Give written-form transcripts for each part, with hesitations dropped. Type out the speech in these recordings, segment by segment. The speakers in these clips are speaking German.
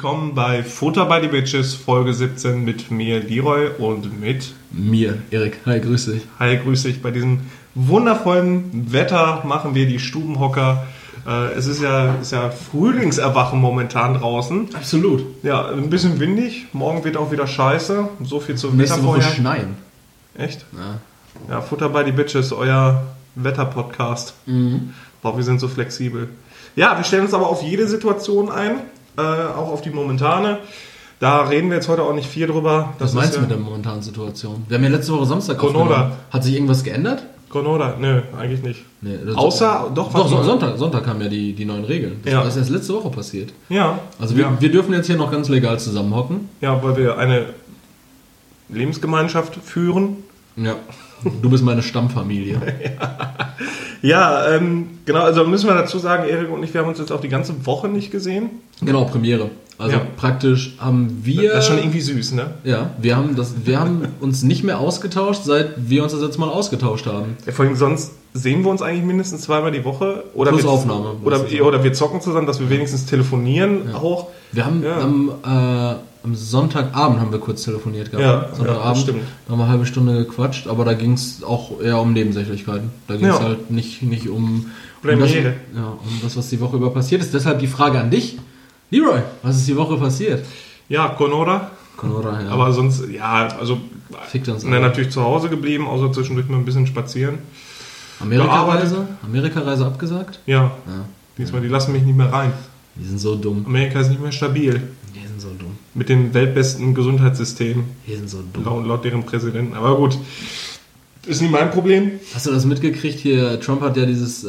willkommen bei Futter by the Bitches, Folge 17 mit mir, Leroy, und mit mir, Erik. Hi, grüß dich. Hi, grüß dich. Bei diesem wundervollen Wetter machen wir die Stubenhocker. Es ist ja Frühlingserwachen momentan draußen. Absolut. Ja, ein bisschen windig. Morgen wird auch wieder scheiße. So viel zum Nächste Woche Wettervorher. schneien. Echt? Ja. Ja, Futter by the Bitches, euer Wetter-Podcast. Boah, wir sind so flexibel. Ja, wir stellen uns aber auf jede Situation ein, auch auf die momentane. Da reden wir jetzt heute auch nicht viel drüber. Was meinst du mit der momentanen Situation? Wir haben ja letzte Woche Samstag Konoda. aufgenommen. Hat sich irgendwas geändert? Konoda? Nö, eigentlich nicht. Nee, Sonntag kamen ja die neuen Regeln. Das ist erst letzte Woche passiert. Ja. Also wir dürfen jetzt hier noch ganz legal zusammenhocken. Ja, weil wir eine Lebensgemeinschaft führen. Ja. Du bist meine Stammfamilie. Ja, genau, also müssen wir dazu sagen, Erik und ich, wir haben uns jetzt auch die ganze Woche nicht gesehen. Genau, Premiere. Also praktisch haben wir... Das ist schon irgendwie süß, ne? Ja, wir haben uns nicht mehr ausgetauscht, seit wir uns das letzte Mal ausgetauscht haben. Ja, vor allem sonst sehen wir uns eigentlich mindestens zweimal die Woche. Oder Plus Aufnahme. Oder wir zocken zusammen, dass wir wenigstens telefonieren auch. Wir haben am Sonntagabend haben wir kurz telefoniert gehabt. Ja, Sonntagabend, stimmt. Da haben wir eine halbe Stunde gequatscht, aber da ging es auch eher um Nebensächlichkeiten. Da ging es halt nicht um das, was die Woche über passiert ist. Deshalb die Frage an dich. Leroy, was ist die Woche passiert? Ja, Konoda, ja. Aber sonst, Fickt uns natürlich zu Hause geblieben, außer zwischendurch mal ein bisschen spazieren. Amerika-Reise abgesagt? Ja. Diesmal, die lassen mich nicht mehr rein. Die sind so dumm. Amerika ist nicht mehr stabil. Die sind so dumm. Mit dem weltbesten Gesundheitssystem. Die sind so dumm. Laut deren Präsidenten. Aber gut, ist nicht mein Problem. Hast du das mitgekriegt? Hier, Trump hat ja dieses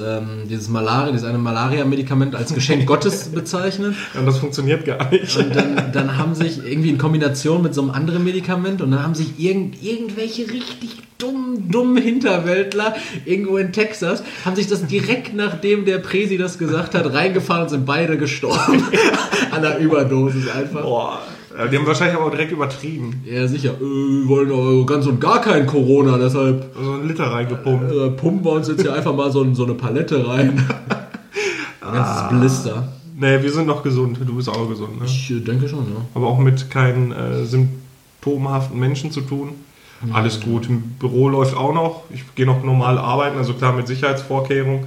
eine Malaria-Medikament als Geschenk Gottes bezeichnet. Ja, und das funktioniert gar nicht. Und dann haben sich irgendwie in Kombination mit so einem anderen Medikament und dann haben sich irgendwelche richtig dummen Hinterwäldler irgendwo in Texas, haben sich das direkt nachdem der Präsi das gesagt hat, reingefahren und sind beide gestorben. An der Überdosis einfach. Boah. Die haben wahrscheinlich aber auch direkt übertrieben. Ja, sicher. Wir wollen aber ganz und gar kein Corona, deshalb... So einen Liter reingepumpt. Pumpen wir uns jetzt hier einfach mal so eine Palette rein. Ein ganzes Blister. Nee, wir sind noch gesund. Du bist auch gesund, ne? Ich denke schon, ja. Aber auch mit keinen symptomhaften Menschen zu tun. Alles gut. Im Büro läuft auch noch. Ich gehe noch normal arbeiten, also klar mit Sicherheitsvorkehrungen.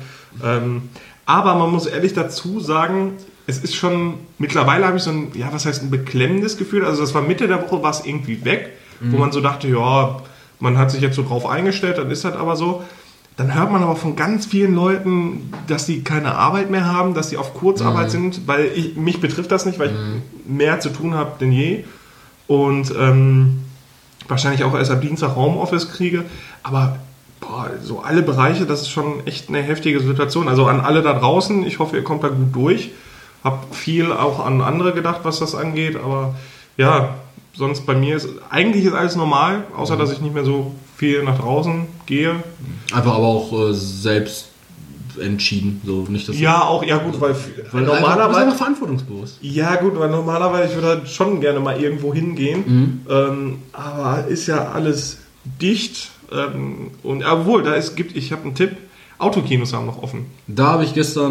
Aber man muss ehrlich dazu sagen... Es ist schon, mittlerweile habe ich so ein beklemmendes Gefühl. Also das war Mitte der Woche, war es irgendwie weg, wo man so dachte, ja, man hat sich jetzt so drauf eingestellt, dann ist das aber so. Dann hört man aber von ganz vielen Leuten, dass sie keine Arbeit mehr haben, dass sie auf Kurzarbeit sind, weil mich betrifft das nicht, weil ich mehr zu tun habe denn je. Und wahrscheinlich auch erst ab Dienstag Homeoffice kriege. Aber so alle Bereiche, das ist schon echt eine heftige Situation. Also an alle da draußen, ich hoffe, ihr kommt da gut durch. Hab viel auch an andere gedacht, was das angeht, aber ja, sonst bei mir ist alles normal, außer dass ich nicht mehr so viel nach draußen gehe. Einfach aber auch selbst entschieden, so nicht das. Ja, auch, ja gut, weil normalerweise. Du bist einfach verantwortungsbewusst. Ja gut, weil normalerweise, ich würde halt schon gerne mal irgendwo hingehen, aber ist ja alles dicht und obwohl, ich habe einen Tipp. Autokinos haben noch offen. Da habe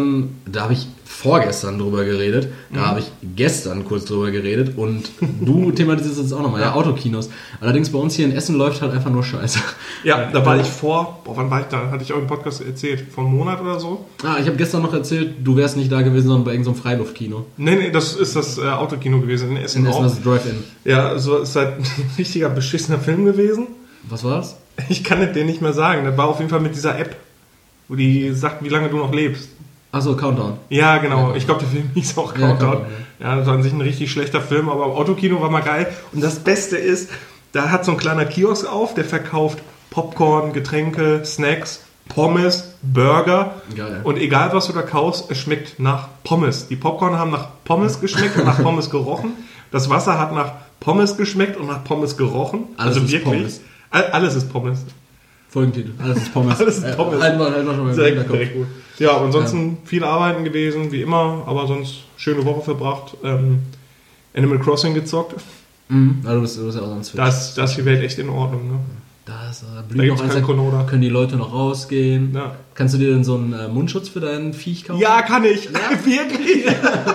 ich vorgestern drüber geredet. Da habe ich gestern kurz drüber geredet. Und du thematisierst jetzt auch nochmal. Ja, Autokinos. Allerdings bei uns hier in Essen läuft halt einfach nur Scheiße. Ja, da war ich wann war ich da? Hatte ich auch im Podcast erzählt. Vor einem Monat oder so? Ich habe gestern noch erzählt, du wärst nicht da gewesen, sondern bei irgendeinem Freiluftkino. Nee, das ist das Autokino gewesen in Essen. In Essen, das Drive-In. Ja, so ist halt ein richtiger beschissener Film gewesen. Was war das? Ich kann es dir nicht mehr sagen. Das war auf jeden Fall mit dieser App, wo die sagt, wie lange du noch lebst. Achso, Countdown. Ja, genau. Ich glaube, der Film hieß auch Countdown. Ja, das war an sich ein richtig schlechter Film, aber Autokino war mal geil. Und das Beste ist, da hat so ein kleiner Kiosk auf, der verkauft Popcorn, Getränke, Snacks, Pommes, Burger. Geil. Und egal, was du da kaufst, es schmeckt nach Pommes. Die Popcorn haben nach Pommes geschmeckt und nach Pommes gerochen. Das Wasser hat nach Pommes geschmeckt und nach Pommes gerochen. Alles ist wirklich. Pommes. Alles ist Pommes. Folgentitel. Alles ist Pommes. Alles ist Pommes. Einmal schon mal direkt gut. Ja, und ansonsten viel arbeiten gewesen, wie immer, aber sonst schöne Woche verbracht. Animal Crossing gezockt. Also du bist ja auch sonst fit. Da ist die Welt echt in Ordnung, ne? Da blüht noch Corona. Können die Leute noch rausgehen? Ja. Kannst du dir denn so einen Mundschutz für deinen Viech kaufen? Ja, kann ich. Ja? Wirklich?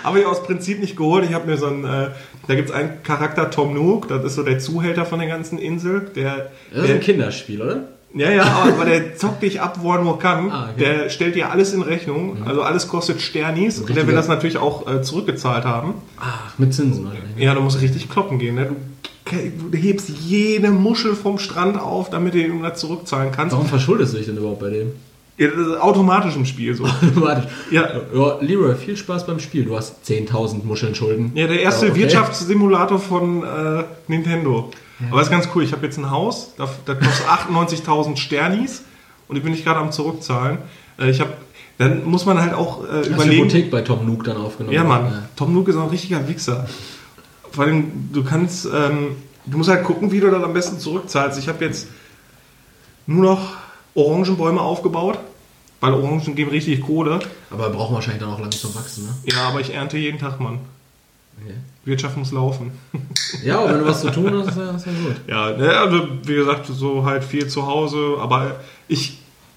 Habe ich aus Prinzip nicht geholt. Ich habe mir da gibt es einen Charakter, Tom Nook, das ist so der Zuhälter von der ganzen Insel. Das ist ein Kinderspiel, oder? Ja, aber der zockt dich ab, wo er nur kann. Okay. Der stellt dir alles in Rechnung. Also alles kostet Sternis. Und der will das natürlich auch zurückgezahlt haben. Ach, mit Zinsen. Oder? Ja, da musst du richtig kloppen gehen. Ne? Du hebst jede Muschel vom Strand auf, damit du ihn das zurückzahlen kannst. Warum verschuldest du dich denn überhaupt bei dem? Ja, das ist automatisch im Spiel so. Warte. Ja. Leroy, viel Spaß beim Spiel. Du hast 10.000 Muscheln Schulden. Ja, der erste Wirtschaftssimulator von Nintendo. Ja. Aber das ist ganz cool. Ich habe jetzt ein Haus, das kostet 98.000 Sternis und die bin ich gerade am Zurückzahlen. Dann muss man halt auch überlegen. Hast du Hypothek bei Tom Nook dann aufgenommen? Ja, Mann. Ja. Tom Nook ist auch ein richtiger Wichser. Vor allem, du musst halt gucken, wie du das am besten zurückzahlst. Ich habe jetzt nur noch Orangenbäume aufgebaut, weil Orangen geben richtig Kohle. Aber brauchen wahrscheinlich dann auch lange zum Wachsen, ne? Ja, aber ich ernte jeden Tag, Mann. Okay. Wirtschaft muss laufen. Ja, aber wenn du was zu tun hast, ist ja gut. Ja, also wie gesagt, so halt viel zu Hause, aber ich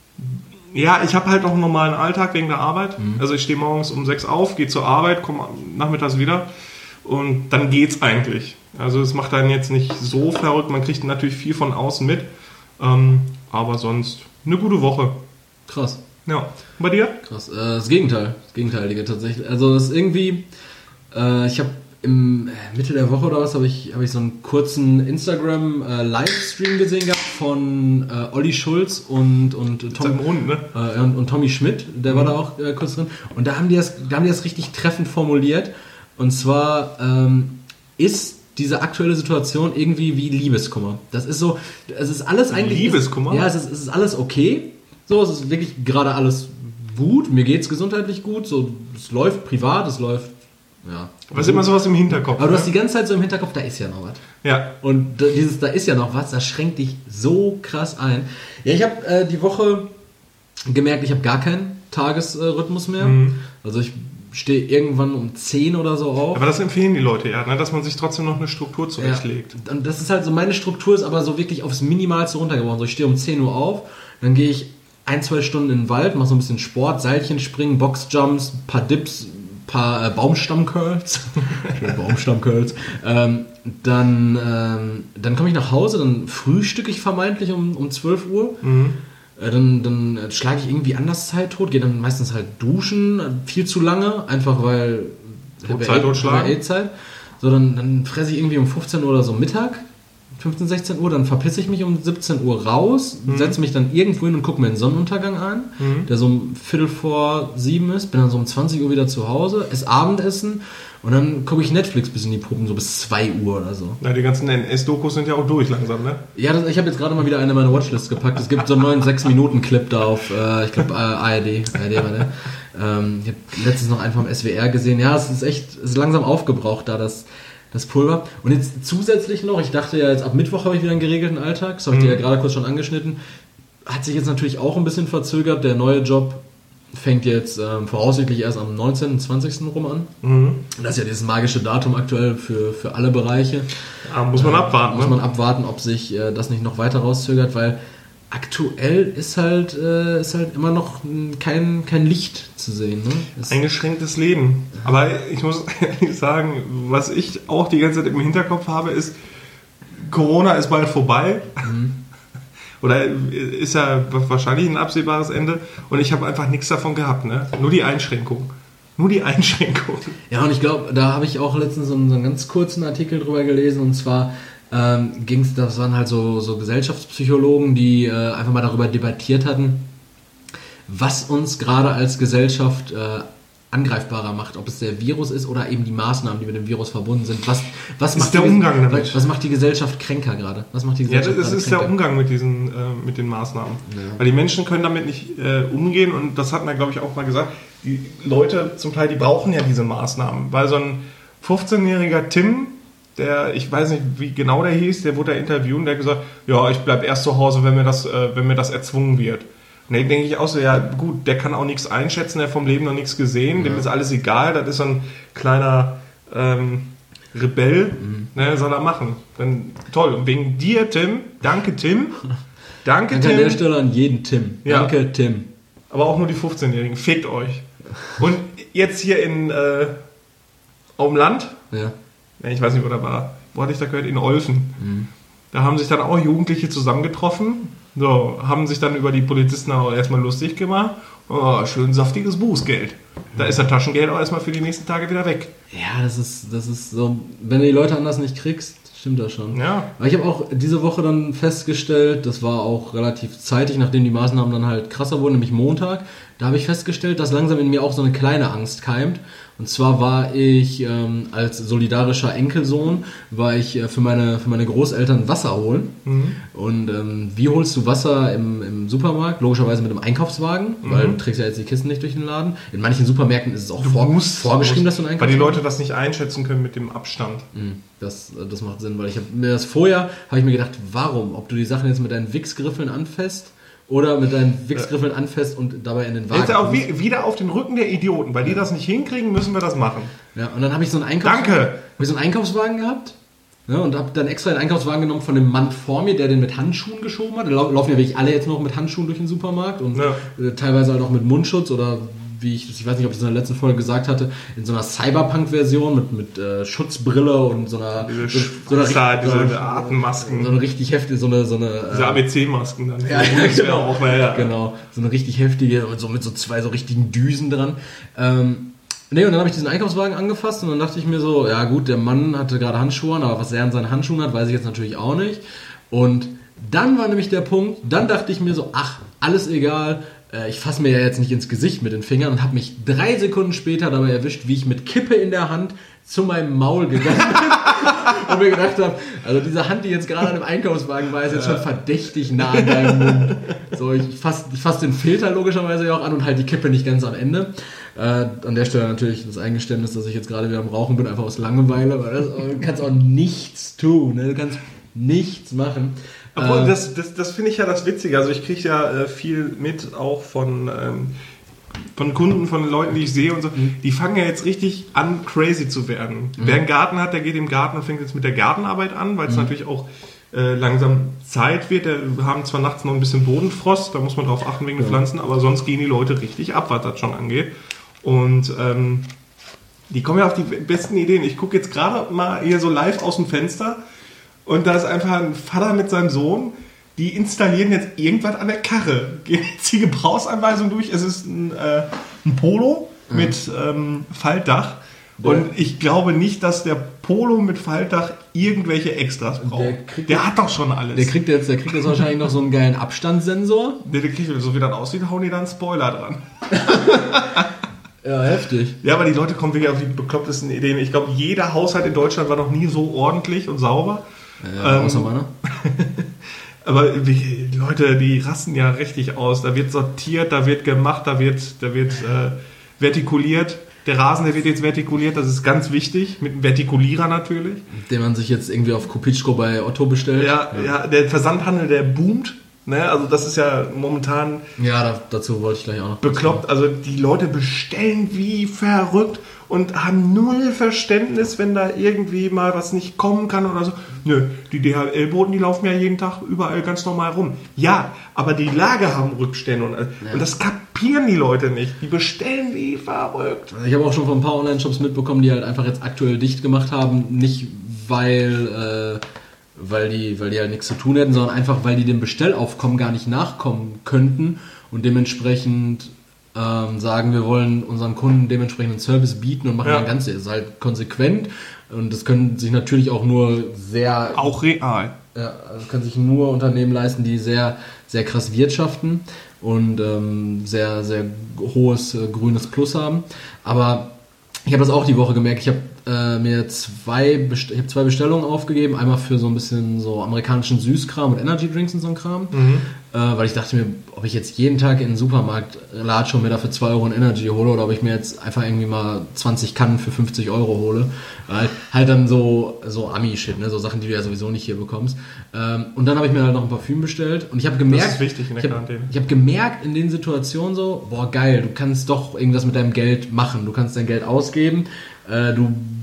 habe halt noch einen normalen Alltag wegen der Arbeit. Also ich stehe morgens um 6 auf, gehe zur Arbeit, komme nachmittags wieder und dann geht's eigentlich. Also es macht einen jetzt nicht so verrückt, man kriegt natürlich viel von außen mit, aber sonst eine gute Woche. Krass. Ja, und bei dir? Krass, das Gegenteilige tatsächlich. Also das ist irgendwie, ich habe im Mitte der Woche oder was habe ich so einen kurzen Instagram-Livestream gesehen gehabt von Olli Schulz und Tommy Schmidt, der war da auch kurz drin. Und da haben die das richtig treffend formuliert. Und zwar ist diese aktuelle Situation irgendwie wie Liebeskummer. Das ist so, es ist alles eigentlich... Liebeskummer? Ja, es ist alles okay. So, es ist wirklich gerade alles gut. Mir geht's gesundheitlich gut. So, es läuft privat, es läuft... Ja. Aber es ist immer sowas im Hinterkopf. Aber du hast die ganze Zeit so im Hinterkopf, da ist ja noch was. Ja. Und dieses, da ist ja noch was, das schränkt dich so krass ein. Ja, ich habe die Woche gemerkt, ich habe gar keinen Tagesrhythmus mehr. Also ich stehe irgendwann um 10 oder so auf. Aber das empfehlen die Leute ja, ne? Dass man sich trotzdem noch eine Struktur zurechtlegt. Ja. Und das ist halt so, meine Struktur ist aber so wirklich aufs Minimalste runtergebrochen. So, ich stehe um 10 Uhr auf, dann gehe ich 1-2 Stunden in den Wald, mache so ein bisschen Sport, Seilchen springen, Boxjumps, ein paar Dips, paar Baumstammcurls. Baumstammcurls. Dann komme ich nach Hause, dann frühstücke ich vermeintlich um 12 Uhr. Dann schlage ich irgendwie anders Zeit tot, gehe dann meistens halt duschen, viel zu lange, einfach weil Zeit. So, dann fresse ich irgendwie um 15 Uhr oder so Mittag, 15, 16 Uhr, dann verpisse ich mich um 17 Uhr raus, setze mich dann irgendwo hin und gucke mir den Sonnenuntergang an, der so um 6:45 ist, bin dann so um 20 Uhr wieder zu Hause, esse Abendessen und dann gucke ich Netflix bis in die Puppen, so bis 2 Uhr oder so. Ja, die ganzen NS-Dokus sind ja auch durch langsam, ne? Ja, ich habe jetzt gerade mal wieder eine meiner Watchlist gepackt. Es gibt so einen neuen 6-Minuten-Clip da auf, ich glaube, ARD war der. Ich habe letztens noch einen vom SWR gesehen. Ja, es ist langsam aufgebraucht da, das Pulver. Und jetzt zusätzlich noch, ich dachte ja, jetzt ab Mittwoch habe ich wieder einen geregelten Alltag. Das habe ich dir ja gerade kurz schon angeschnitten. Hat sich jetzt natürlich auch ein bisschen verzögert. Der neue Job fängt jetzt voraussichtlich erst am 19., 20. rum an. Das ist ja dieses magische Datum aktuell für alle Bereiche. Ja, muss man abwarten. Muss man abwarten, ob sich das nicht noch weiter rauszögert, weil aktuell ist halt immer noch kein Licht zu sehen. Ne? Eingeschränktes Leben. Aber ich muss ehrlich sagen, was ich auch die ganze Zeit im Hinterkopf habe, ist, Corona ist bald vorbei. Oder ist ja wahrscheinlich ein absehbares Ende. Und ich habe einfach nichts davon gehabt. Ne? Nur die Einschränkung. Ja, und ich glaube, da habe ich auch letztens so einen ganz kurzen Artikel drüber gelesen. Und zwar das waren halt so Gesellschaftspsychologen, die einfach mal darüber debattiert hatten, was uns gerade als Gesellschaft angreifbarer macht, ob es der Virus ist oder eben die Maßnahmen, die mit dem Virus verbunden sind. Was macht der Umgang damit? Was macht die Gesellschaft kränker gerade? Das ist der Umgang mit den Maßnahmen. Ja. Weil die Menschen können damit nicht umgehen und das hatten wir, glaube ich, auch mal gesagt. Die Leute zum Teil, die brauchen ja diese Maßnahmen, weil so ein 15-jähriger Tim, ich weiß nicht, wie genau der hieß, der wurde da interviewt und der hat gesagt, ja, ich bleibe erst zu Hause, wenn mir das erzwungen wird. Und dann denke ich auch so, ja gut, der kann auch nichts einschätzen, der vom Leben noch nichts gesehen, dem ist alles egal, das ist so ein kleiner Rebell, ne, soll er machen. Dann, toll, und wegen dir, Tim, danke Tim. Danke Tim. An der Stelle an jeden Tim. Ja. Danke Tim. Aber auch nur die 15-Jährigen, fickt euch. Und jetzt hier in auf dem Land. Ja. Ja, ich weiß nicht, wo da war. Wo hatte ich da gehört? In Olfen. Da haben sich dann auch Jugendliche zusammengetroffen. So, haben sich dann über die Polizisten auch erstmal lustig gemacht. Oh, schön saftiges Bußgeld. Da ist das Taschengeld auch erstmal für die nächsten Tage wieder weg. Ja, das ist so, wenn du die Leute anders nicht kriegst, stimmt das schon. Ja. Aber ich habe auch diese Woche dann festgestellt, das war auch relativ zeitig, nachdem die Maßnahmen dann halt krasser wurden, nämlich Montag, da habe ich festgestellt, dass langsam in mir auch so eine kleine Angst keimt. Und zwar war ich als solidarischer Enkelsohn, für meine Großeltern Wasser holen. Und wie holst du Wasser im Supermarkt? Logischerweise mit einem Einkaufswagen, weil du trägst ja jetzt die Kisten nicht durch den Laden. In manchen Supermärkten ist es auch vorgeschrieben, dass du einen Einkaufswagen hast. Weil die Leute das nicht einschätzen können mit dem Abstand. Das macht Sinn, weil habe ich mir gedacht, warum? Ob du die Sachen jetzt mit deinen Wichsgriffeln anfasst oder mit deinen Wichsgriffeln anfasst und dabei in den Wagen. Jetzt auch wieder auf den Rücken der Idioten. Weil die das nicht hinkriegen, müssen wir das machen. Ja, und dann habe ich so einen Einkaufswagen gehabt. Ja, und habe dann extra den Einkaufswagen genommen von dem Mann vor mir, der den mit Handschuhen geschoben hat. Da laufen ja wirklich alle jetzt noch mit Handschuhen durch den Supermarkt und teilweise halt auch mit Mundschutz oder ich weiß nicht, ob ich es in der letzten Folge gesagt hatte, in so einer Cyberpunk-Version mit Schutzbrille und so einer diese Atemmasken. So eine richtig heftige, diese ABC-Masken dann. Ja, genau. Auch mal, ja. Genau, so eine richtig heftige, mit so zwei so richtigen Düsen dran. Und dann habe ich diesen Einkaufswagen angefasst und dann dachte ich mir so, ja gut, der Mann hatte gerade Handschuhe an, aber was er an seinen Handschuhen hat, weiß ich jetzt natürlich auch nicht. Und dann war nämlich der Punkt, dann dachte ich mir so, ach, alles egal, ich fasse mir ja jetzt nicht ins Gesicht mit den Fingern und habe mich 3 Sekunden später dabei erwischt, wie ich mit Kippe in der Hand zu meinem Maul gegangen bin und mir gedacht habe, also diese Hand, die jetzt gerade an dem Einkaufswagen war, ist jetzt schon verdächtig nah an deinem Mund. So, ich fass den Filter logischerweise ja auch an und halt die Kippe nicht ganz am Ende. An der Stelle natürlich das Eingeständnis, dass ich jetzt gerade wieder am Rauchen bin, einfach aus Langeweile, weil du kannst auch nichts tun, ne? Du kannst nichts machen. Obwohl, das finde ich ja das Witzige. Also ich kriege ja viel mit, auch von Kunden, von Leuten, die ich sehe und so. Die fangen ja jetzt richtig an, crazy zu werden. Wer einen Garten hat, der geht im Garten und fängt jetzt mit der Gartenarbeit an, weil es natürlich auch langsam Zeit wird. Wir haben zwar nachts noch ein bisschen Bodenfrost, da muss man drauf achten wegen den Pflanzen, aber sonst gehen die Leute richtig ab, was das schon angeht. Und die kommen ja auf die besten Ideen. Ich gucke jetzt gerade mal hier so live aus dem Fenster. Und da ist einfach ein Vater mit seinem Sohn, die installieren jetzt irgendwas an der Karre. Gehen jetzt die Gebrauchsanweisung durch. Es ist ein Polo mit Faltdach. Und ich glaube nicht, dass der Polo mit Faltdach irgendwelche Extras braucht. Der hat doch schon alles. Der kriegt jetzt wahrscheinlich noch so einen geilen Abstandssensor. Der kriegt, so wie das aussieht, hauen die da einen Spoiler dran. Ja, heftig. Ja, aber die Leute kommen wirklich auf die beklopptesten Ideen. Ich glaube, jeder Haushalt in Deutschland war noch nie so ordentlich und sauber. Ja, außer meiner. Aber die Leute, die rasten ja richtig aus. Da wird sortiert, da wird gemacht, da wird vertikuliert. Der Rasen, der wird jetzt vertikuliert, das ist ganz wichtig. Mit einem Vertikulierer natürlich. Den man sich jetzt irgendwie auf Kopitschko bei Otto bestellt. Ja, der Versandhandel, der boomt. Ne? Also das ist ja momentan... Ja, dazu wollte ich gleich auch noch... Bekloppt. Also die Leute bestellen wie verrückt und haben null Verständnis, wenn da irgendwie mal was nicht kommen kann oder so. Nö, die DHL-Boten, die laufen ja jeden Tag überall ganz normal rum. Ja, aber die Lager haben Rückstände und das kapieren die Leute nicht. Die bestellen wie verrückt. Ich habe auch schon von ein paar Online-Shops mitbekommen, die halt einfach jetzt aktuell dicht gemacht haben. Nicht, weil die halt nichts zu tun hätten, sondern einfach, weil die dem Bestellaufkommen gar nicht nachkommen könnten und dementsprechend sagen, wir wollen unseren Kunden dementsprechend einen Service bieten und machen das Ganze. Das ist halt konsequent und das können sich natürlich auch nur sehr... Auch real. Ja, das können sich nur Unternehmen leisten, die sehr, sehr krass wirtschaften und sehr, sehr hohes grünes Plus haben. Aber ich habe das auch die Woche gemerkt. Ich habe mir zwei Bestellungen aufgegeben. Einmal für so ein bisschen so amerikanischen Süßkram und Energy Drinks und so ein Kram. Weil ich dachte mir, ob ich jetzt jeden Tag in den Supermarkt latsche und mir dafür 2 Euro ein Energy hole oder ob ich mir jetzt einfach irgendwie mal 20 Kannen für 50 Euro hole. Halt dann so Ami-Shit, ne? So Sachen, die du ja sowieso nicht hier bekommst. Und dann habe ich mir halt noch ein Parfüm bestellt und ich habe gemerkt... Das ist wichtig in der Quarantäne. Ich habe gemerkt in den Situationen so, boah geil, du kannst doch irgendwas mit deinem Geld machen. Du kannst dein Geld ausgeben. Du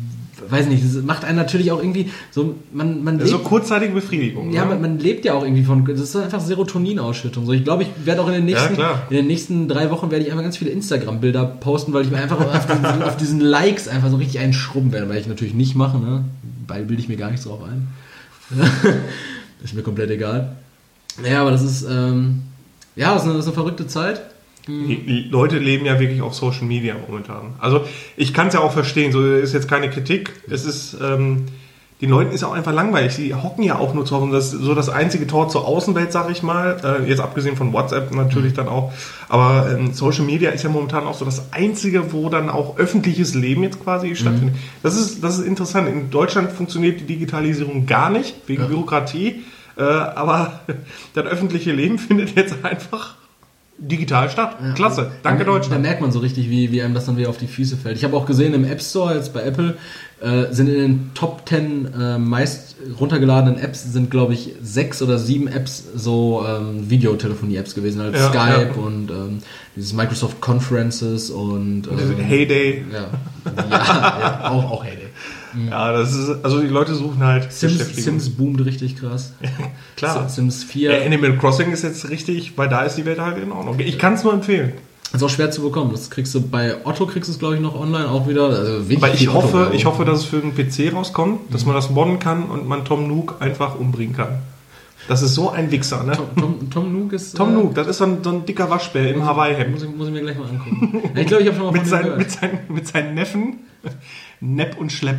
weiß nicht, das macht einen natürlich auch irgendwie so, man lebt, so kurzzeitige Befriedigung. Ja, man lebt ja auch irgendwie von, das ist einfach Serotoninausschüttung. So, ich glaube, ich werde auch in den nächsten 3 Wochen werde ich einfach ganz viele Instagram-Bilder posten, weil ich mir einfach auf diesen Likes einfach so richtig einen schrubben werde, weil ich natürlich nicht mache, ne? Bilde ich mir gar nichts drauf ein. Ist mir komplett egal. Ja, aber das ist, das ist eine verrückte Zeit. Die Leute leben ja wirklich auf Social Media momentan. Also ich kann es ja auch verstehen, so ist jetzt keine Kritik. Es ist, den Leuten ist auch einfach langweilig. Sie hocken ja auch nur zu Hause. Das ist so das einzige Tor zur Außenwelt, sag ich mal. Jetzt abgesehen von WhatsApp natürlich dann auch. Aber Social Media ist ja momentan auch so das einzige, wo dann auch öffentliches Leben jetzt quasi stattfindet. Das ist interessant. In Deutschland funktioniert die Digitalisierung gar nicht, wegen Bürokratie. Aber das öffentliche Leben findet jetzt einfach digital statt. Klasse. Danke, Deutschland. Da merkt man so richtig, wie einem das dann wieder auf die Füße fällt. Ich habe auch gesehen, im App Store, jetzt bei Apple, sind in den Top 10 meist runtergeladenen Apps sind, glaube ich, 6 oder 7 Apps so Videotelefonie-Apps gewesen, halt Skype und dieses Microsoft Conferences und Heyday. Ja, auch Heyday. Ja, das ist, also die Leute suchen halt Sims boomt richtig krass. Klar. Sims 4. Animal Crossing ist jetzt richtig, weil da ist die Welt halt in Ordnung. Ich kann es nur empfehlen. Das ist auch schwer zu bekommen. Das kriegst du bei Otto, glaube ich, noch online auch wieder. Also aber ich hoffe, dass es für einen PC rauskommt, dass man das modden kann und man Tom Nook einfach umbringen kann. Das ist so ein Wichser, ne? Tom Nook ist... Tom Nook, das ist so ein dicker Waschbär im Hawaii-Hemd. Muss ich mir gleich mal angucken. Ich glaube, ich habe schon mal von dem gehört. Mit seinen Neffen, Nepp und Schlepp.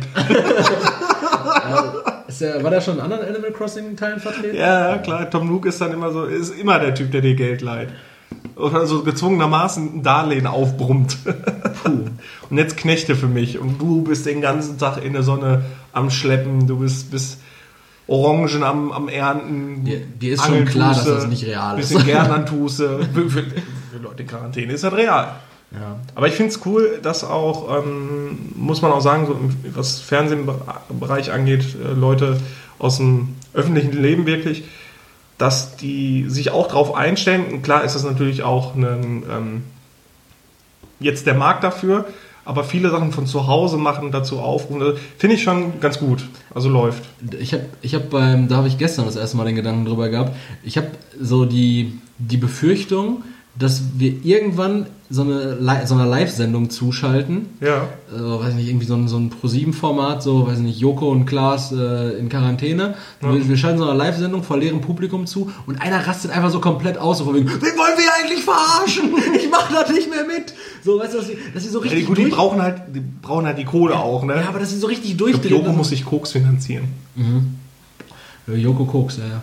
War der schon in anderen Animal Crossing-Teilen vertreten? Ja, klar. Tom Nook ist dann ist immer der Typ, der dir Geld leiht. Oder so gezwungenermaßen ein Darlehen aufbrummt. Puh. Und jetzt Knechte für mich. Und du bist den ganzen Tag in der Sonne am Schleppen. Du bist Orangen am Ernten. Dir ist schon klar, dass das nicht real ist. Bisschen Gärtnern-Tuße. Für Leute in Quarantäne ist das real. Ja. Aber ich finde es cool, dass auch, muss man auch sagen, so was Fernsehbereich angeht, Leute aus dem öffentlichen Leben wirklich, dass die sich auch drauf einstellen. Und klar ist das natürlich auch jetzt der Markt dafür, aber viele Sachen von zu Hause machen, dazu aufrufen, finde ich schon ganz gut. Also läuft. Da habe ich gestern das erste Mal den Gedanken drüber gehabt. Ich habe so die Befürchtung, dass wir irgendwann so einer Live-Sendung zuschalten. Ja. Weiß nicht, irgendwie so ein Pro7-Format, so, weiß nicht, Joko und Klaas in Quarantäne. Ja. Wir schalten so eine Live-Sendung vor leerem Publikum zu und einer rastet einfach so komplett aus, so von wegen, wen wollen wir eigentlich verarschen? Ich mach das nicht mehr mit. So, weißt du, dass sie so richtig ja, gut, die brauchen halt die Kohle auch, ne? Ja, aber dass sie so richtig durchdrehen. Joko muss sich Koks finanzieren. Joko Koks, ja.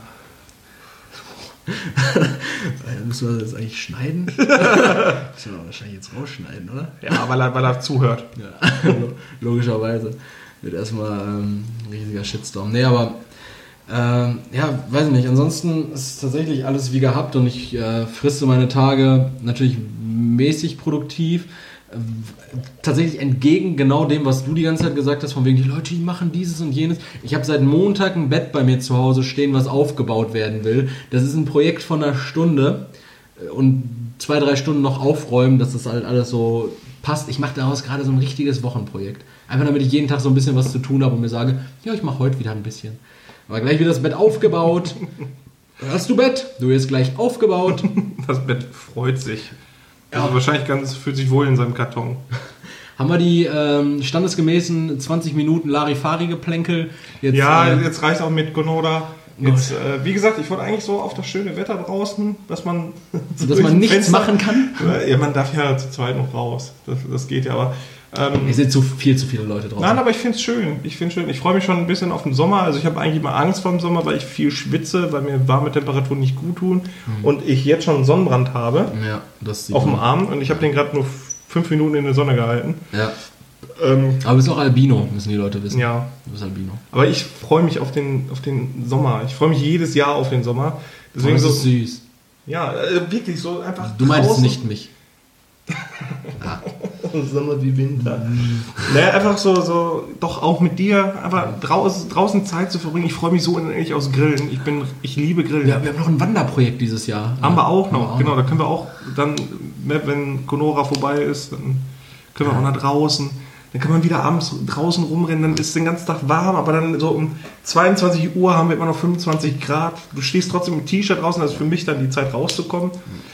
Müssen wir das eigentlich schneiden? Müssen wir wahrscheinlich jetzt rausschneiden, oder? Ja, weil er zuhört. Ja, logischerweise. Wird erstmal ein riesiger Shitstorm. Nee, aber weiß ich nicht. Ansonsten ist tatsächlich alles wie gehabt und ich friste meine Tage natürlich mäßig produktiv. Tatsächlich entgegen genau dem, was du die ganze Zeit gesagt hast, von wegen die Leute, die machen dieses und jenes. Ich habe seit Montag ein Bett bei mir zu Hause stehen, was aufgebaut werden will. Das ist ein Projekt von einer Stunde und 2-3 Stunden noch aufräumen, dass das halt alles so passt. Ich mache daraus gerade so ein richtiges Wochenprojekt. Einfach damit ich jeden Tag so ein bisschen was zu tun habe und mir sage, ja, ich mache heute wieder ein bisschen. Aber gleich wird das Bett aufgebaut. Hast du Bett? Du wirst gleich aufgebaut. Das Bett freut sich. Ja. Also wahrscheinlich fühlt sich wohl in seinem Karton. Haben wir die standesgemäßen 20 Minuten Larifari-Geplänkel? Jetzt reicht auch mit Gonora. Jetzt, wie gesagt, ich wollte eigentlich so auf das schöne Wetter draußen, dass man nichts machen kann. Ja, man darf ja zu zweit noch raus. Das geht ja, aber... es sind viel zu viele Leute draußen. Nein, aber ich finde es schön. Ich freue mich schon ein bisschen auf den Sommer. Also ich habe eigentlich immer Angst vor dem Sommer, weil ich viel schwitze, weil mir warme Temperaturen nicht gut tun und ich jetzt schon einen Sonnenbrand habe auf dem Arm und ich habe den gerade nur 5 Minuten in der Sonne gehalten. Ja. Aber du bist auch Albino, müssen die Leute wissen. Ja. Du bist Albino. Aber ich freue mich auf den Sommer. Ich freue mich jedes Jahr auf den Sommer. Deswegen das ist süß. Ja, wirklich so einfach. Du meinst nicht mich. Sommer wie Winter. Naja, einfach so, doch auch mit dir, einfach draußen Zeit zu verbringen. Ich freue mich so unendlich aufs Grillen. Ich liebe Grillen. Ja, wir haben noch ein Wanderprojekt dieses Jahr. Haben wir auch noch, genau. Da können wir auch dann, wenn Gonora vorbei ist, dann können wir auch nach draußen. dann kann man wieder abends draußen rumrennen, dann ist es den ganzen Tag warm, aber dann so um 22 Uhr haben wir immer noch 25 Grad. Du stehst trotzdem im T-Shirt draußen, das ist für mich dann die Zeit rauszukommen.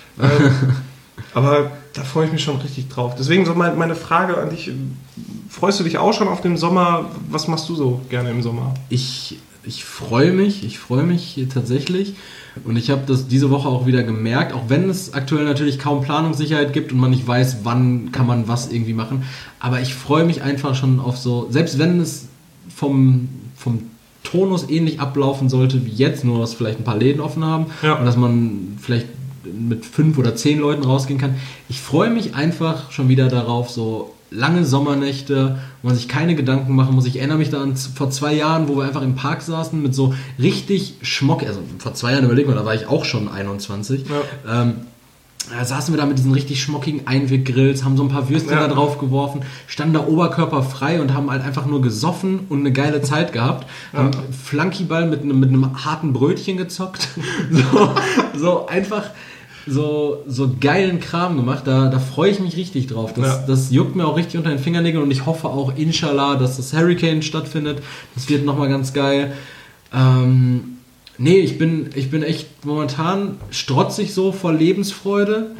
Aber da freue ich mich schon richtig drauf. Deswegen so meine Frage an dich, freust du dich auch schon auf den Sommer? Was machst du so gerne im Sommer? Ich freue mich tatsächlich. Und ich habe das diese Woche auch wieder gemerkt, auch wenn es aktuell natürlich kaum Planungssicherheit gibt und man nicht weiß, wann kann man was irgendwie machen. Aber ich freue mich einfach schon auf so, selbst wenn es vom Tonus ähnlich ablaufen sollte wie jetzt, nur dass vielleicht ein paar Läden offen haben und dass man vielleicht mit 5 oder 10 Leuten rausgehen kann. Ich freue mich einfach schon wieder darauf, so lange Sommernächte, wo man sich keine Gedanken machen muss. Ich erinnere mich da an vor 2 Jahren, wo wir einfach im Park saßen mit so richtig Schmock, also vor 2 Jahren, überleg mal, da war ich auch schon 21. Ja. Da saßen wir da mit diesen richtig schmockigen Einweggrills, haben so ein paar Würstchen da drauf geworfen, standen da oberkörperfrei und haben halt einfach nur gesoffen und eine geile Zeit gehabt. Haben Flunkyball mit einem harten Brötchen gezockt. so einfach so geilen Kram gemacht. Da freue ich mich richtig drauf. Das juckt mir auch richtig unter den Fingernägeln und ich hoffe auch, inshallah, dass das Hurricane stattfindet. Das wird nochmal ganz geil. Nee, ich bin echt momentan strotzig so vor Lebensfreude,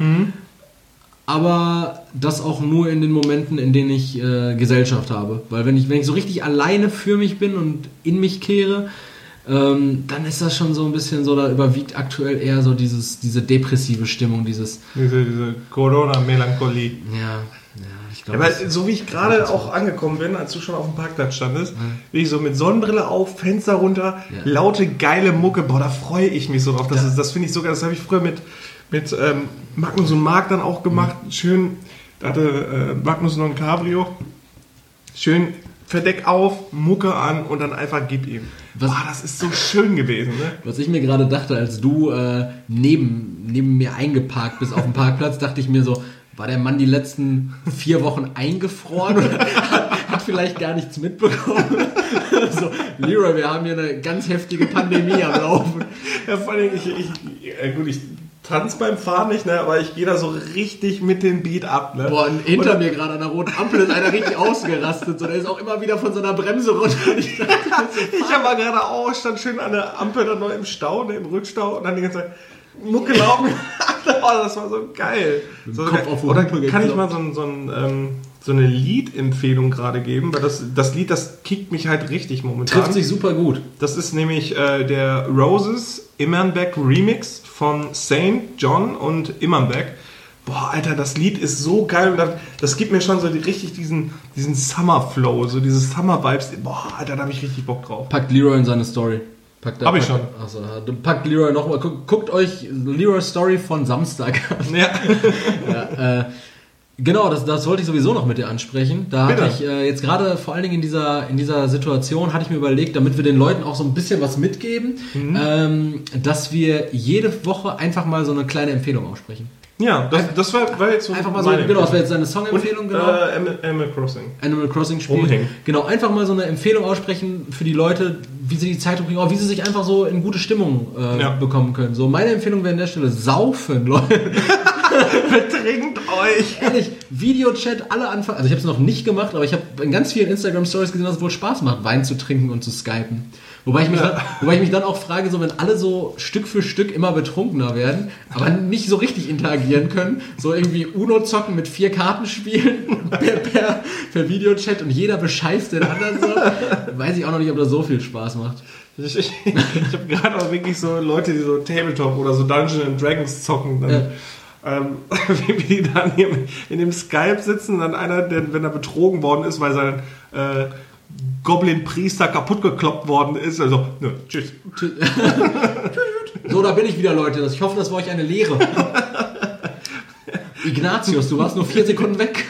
aber das auch nur in den Momenten, in denen ich Gesellschaft habe. Weil wenn ich so richtig alleine für mich bin und in mich kehre, dann ist das schon so ein bisschen so, da überwiegt aktuell eher so diese depressive Stimmung, diese Corona-Melancholie. Ja, ich glaube. Aber so wie ich gerade auch angekommen bin, als du schon auf dem Parkplatz standest, bin ich so mit Sonnenbrille auf, Fenster runter, laute, geile Mucke, boah, da freue ich mich so drauf. Das finde ich sogar, das habe ich früher mit Magnus und Marc dann auch gemacht. Schön, da hatte Magnus noch ein Cabrio. Schön Verdeck auf, Mucke an und dann einfach gib ihm. Boah, das ist so schön gewesen, ne? Was ich mir gerade dachte, als du neben mir eingeparkt bist auf dem Parkplatz, dachte ich mir so, war der Mann die letzten 4 Wochen eingefroren oder hat vielleicht gar nichts mitbekommen? So, Leroy, wir haben hier eine ganz heftige Pandemie am Laufen. Ja, vor allem, ich tanze beim Fahren nicht, ne, aber ich gehe da so richtig mit dem Beat ab. Ne? Boah, und hinter mir gerade an der roten Ampel ist einer richtig ausgerastet. So, der ist auch immer wieder von so einer Bremse runter. Ich habe mal gerade auch, stand schön an der Ampel dann noch im Stau, ne, im Rückstau und dann die ganze Zeit Mucke laufen. Oh, das war so geil. So, Kopf auf oder kann ich mal so eine Lied-Empfehlung gerade geben? Weil das Lied, das kickt mich halt richtig momentan. Trifft sich super gut. Das ist nämlich der Roses Imanbek Remix von Saint John und Imanbek. Boah, Alter, das Lied ist so geil. Und das gibt mir schon so richtig diesen Summer-Flow, so diese Summer-Vibes. Boah, Alter, da habe ich richtig Bock drauf. Packt Leroy in seine Story. Hab ich schon. Achso, packt Leroy nochmal. Guckt euch Leroy's Story von Samstag an. Ja. Genau, das wollte ich sowieso noch mit dir ansprechen. Da hatte ich jetzt gerade vor allen Dingen in dieser Situation hatte ich mir überlegt, damit wir den Leuten auch so ein bisschen was mitgeben, dass wir jede Woche einfach mal so eine kleine Empfehlung aussprechen. Ja, das war jetzt so einfach mal so, genau, das wäre jetzt eine Song-Empfehlung, genau. Animal Crossing Spiel. Umhängen. Genau, einfach mal so eine Empfehlung aussprechen für die Leute, wie sie die Zeit verbringen, auch wie sie sich einfach so in gute Stimmung bekommen können. So, meine Empfehlung wäre an der Stelle saufen, Leute. Betrinkt euch! Ehrlich, Videochat, alle anfangen. Also ich habe es noch nicht gemacht, aber ich habe in ganz vielen Instagram-Stories gesehen, dass es wohl Spaß macht, Wein zu trinken und zu skypen. Wobei ich mich dann auch frage, so wenn alle so Stück für Stück immer betrunkener werden, aber nicht so richtig interagieren können, so irgendwie Uno zocken mit 4 Karten spielen per Videochat und jeder bescheißt den anderen so, weiß ich auch noch nicht, ob das so viel Spaß macht. Ich habe gerade auch wirklich so Leute, die so Tabletop oder so Dungeons and Dragons zocken, dann wie die dann hier in dem Skype sitzen und dann einer, der, wenn er betrogen worden ist, weil sein Goblin-Priester kaputt gekloppt worden ist, also, tschüss. So, da bin ich wieder, Leute. Ich hoffe, das war euch eine Lehre. Ignatius, du warst nur 4 Sekunden weg.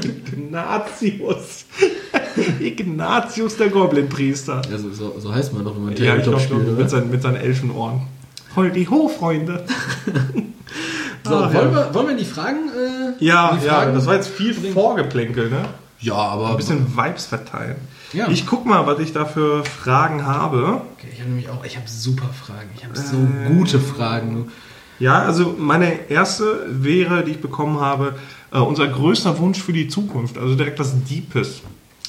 Ignatius, der Goblin-Priester. Ja, so heißt man doch, wenn man Tabletop spielt. Mit seinen Elfenohren. Holdi ho, Freunde. So, wollen wir in die Fragen? Ja, das war jetzt viel Vorgeplänkel, ne? Ja, aber... Ein bisschen Vibes verteilen. Ja. Ich guck mal, was ich da für Fragen habe. Okay, ich habe super Fragen. Ich habe so gute Fragen. Ja, also meine erste wäre, die ich bekommen habe, unser größter Wunsch für die Zukunft. Also direkt was Deepes.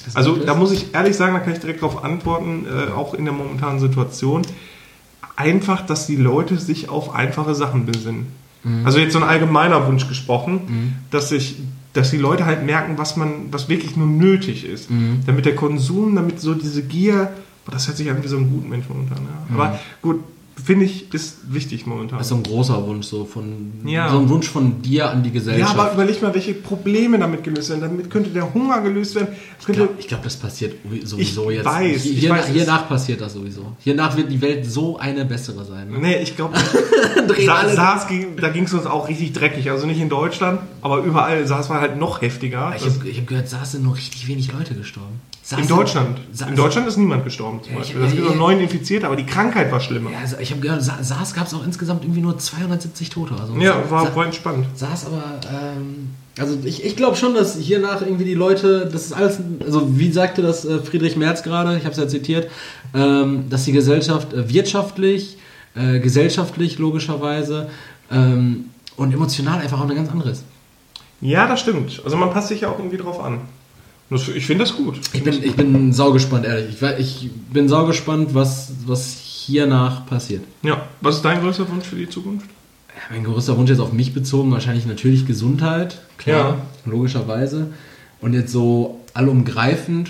Also da muss ich ehrlich sagen, da kann ich direkt darauf antworten, auch in der momentanen Situation, einfach, dass die Leute sich auf einfache Sachen besinnen. Also jetzt so ein allgemeiner Wunsch gesprochen, dass die Leute halt merken, was wirklich nur nötig ist. Damit der Konsum, damit so diese Gier, das hört sich an wie so ein Gutmensch momentan. Ja. Aber gut, finde ich, ist wichtig momentan. Das ist so ein großer Wunsch, so ein Wunsch von dir an die Gesellschaft. Ja, aber überleg mal, welche Probleme damit gelöst werden. Damit könnte der Hunger gelöst werden. Ich glaube, das passiert sowieso ich jetzt. Weiß, hiernach passiert das sowieso. Hiernach wird die Welt so eine bessere sein. Ne? Nee, ich glaube, da ging es uns auch richtig dreckig. Also nicht in Deutschland, aber überall. SARS war halt noch heftiger. Ich hab gehört, SARS sind nur richtig wenig Leute gestorben. In Deutschland. In Deutschland ist niemand gestorben zum Beispiel. Es gibt noch 9 Infizierte, aber die Krankheit war schlimmer. Ja, also ich habe gehört, SARS gab es auch insgesamt irgendwie nur 270 Tote. Also ja, war entspannt. SARS aber, also ich glaube schon, dass hiernach irgendwie die Leute, das ist alles, also wie sagte das Friedrich Merz gerade, ich habe es ja zitiert, dass die Gesellschaft wirtschaftlich, gesellschaftlich logischerweise und emotional einfach auch eine ganz andere ist. Ja, das stimmt. Also man passt sich ja auch irgendwie drauf an. Ich finde das gut. Ich bin saugespannt, ehrlich. Ich bin saugespannt, was hiernach passiert. Ja, was ist dein größter Wunsch für die Zukunft? Ja, mein größter Wunsch jetzt auf mich bezogen, wahrscheinlich natürlich Gesundheit, klar, logischerweise. Und jetzt so allumgreifend,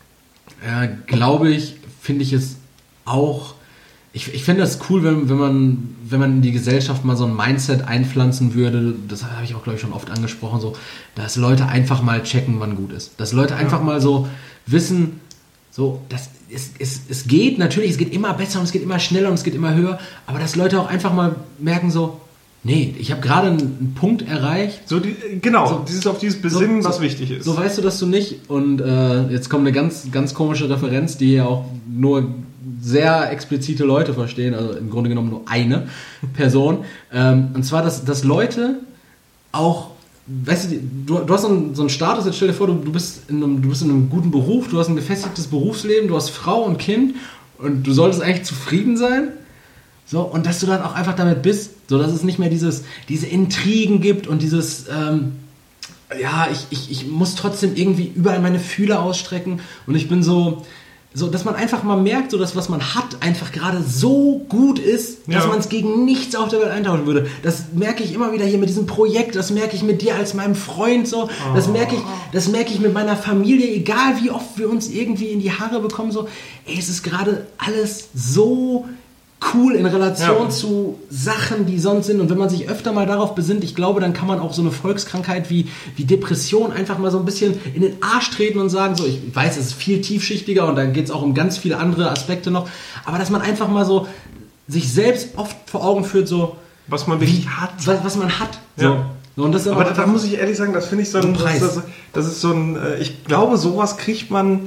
finde ich es auch, ich finde das cool, wenn man in die Gesellschaft mal so ein Mindset einpflanzen würde, das habe ich auch, glaube ich, schon oft angesprochen, so, dass Leute einfach mal checken, wann gut ist. Dass Leute einfach mal so wissen, so, es geht natürlich, es geht immer besser und es geht immer schneller und es geht immer höher, aber dass Leute auch einfach mal merken, so, nee, ich habe gerade einen Punkt erreicht. Auf dieses Besinnen, was wichtig ist. So weißt du, dass du nicht, und jetzt kommt eine ganz, ganz komische Referenz, die ja auch nur sehr explizite Leute verstehen, also im Grunde genommen nur eine Person. Und zwar, dass Leute auch, weißt du hast so einen Status, jetzt stell dir vor, du bist in einem guten Beruf, du hast ein gefestigtes Berufsleben, du hast Frau und Kind und du solltest eigentlich zufrieden sein. So, und dass du dann auch einfach damit bist, so dass es nicht mehr diese Intrigen gibt und dieses, ich muss trotzdem irgendwie überall meine Fühler ausstrecken und ich bin so, dass man einfach mal merkt, so dass was man hat einfach gerade so gut ist, dass man es gegen nichts auf der Welt eintauschen würde. Das merke ich immer wieder hier mit diesem Projekt, das merke ich mit dir als meinem Freund so, das merke ich mit meiner Familie, egal wie oft wir uns irgendwie in die Haare bekommen, so, es ist gerade alles so cool in Relation zu Sachen, die sonst sind. Und wenn man sich öfter mal darauf besinnt, ich glaube, dann kann man auch so eine Volkskrankheit wie Depression einfach mal so ein bisschen in den Arsch treten und sagen, so, ich weiß, es ist viel tiefschichtiger und dann geht es auch um ganz viele andere Aspekte noch, aber dass man einfach mal so sich selbst oft vor Augen führt, so was man wirklich hat. Was man hat. Ja. So, und das aber da muss ich ehrlich sagen, das finde ich so ein Preis. Das ist so ein, ich glaube, sowas kriegt man,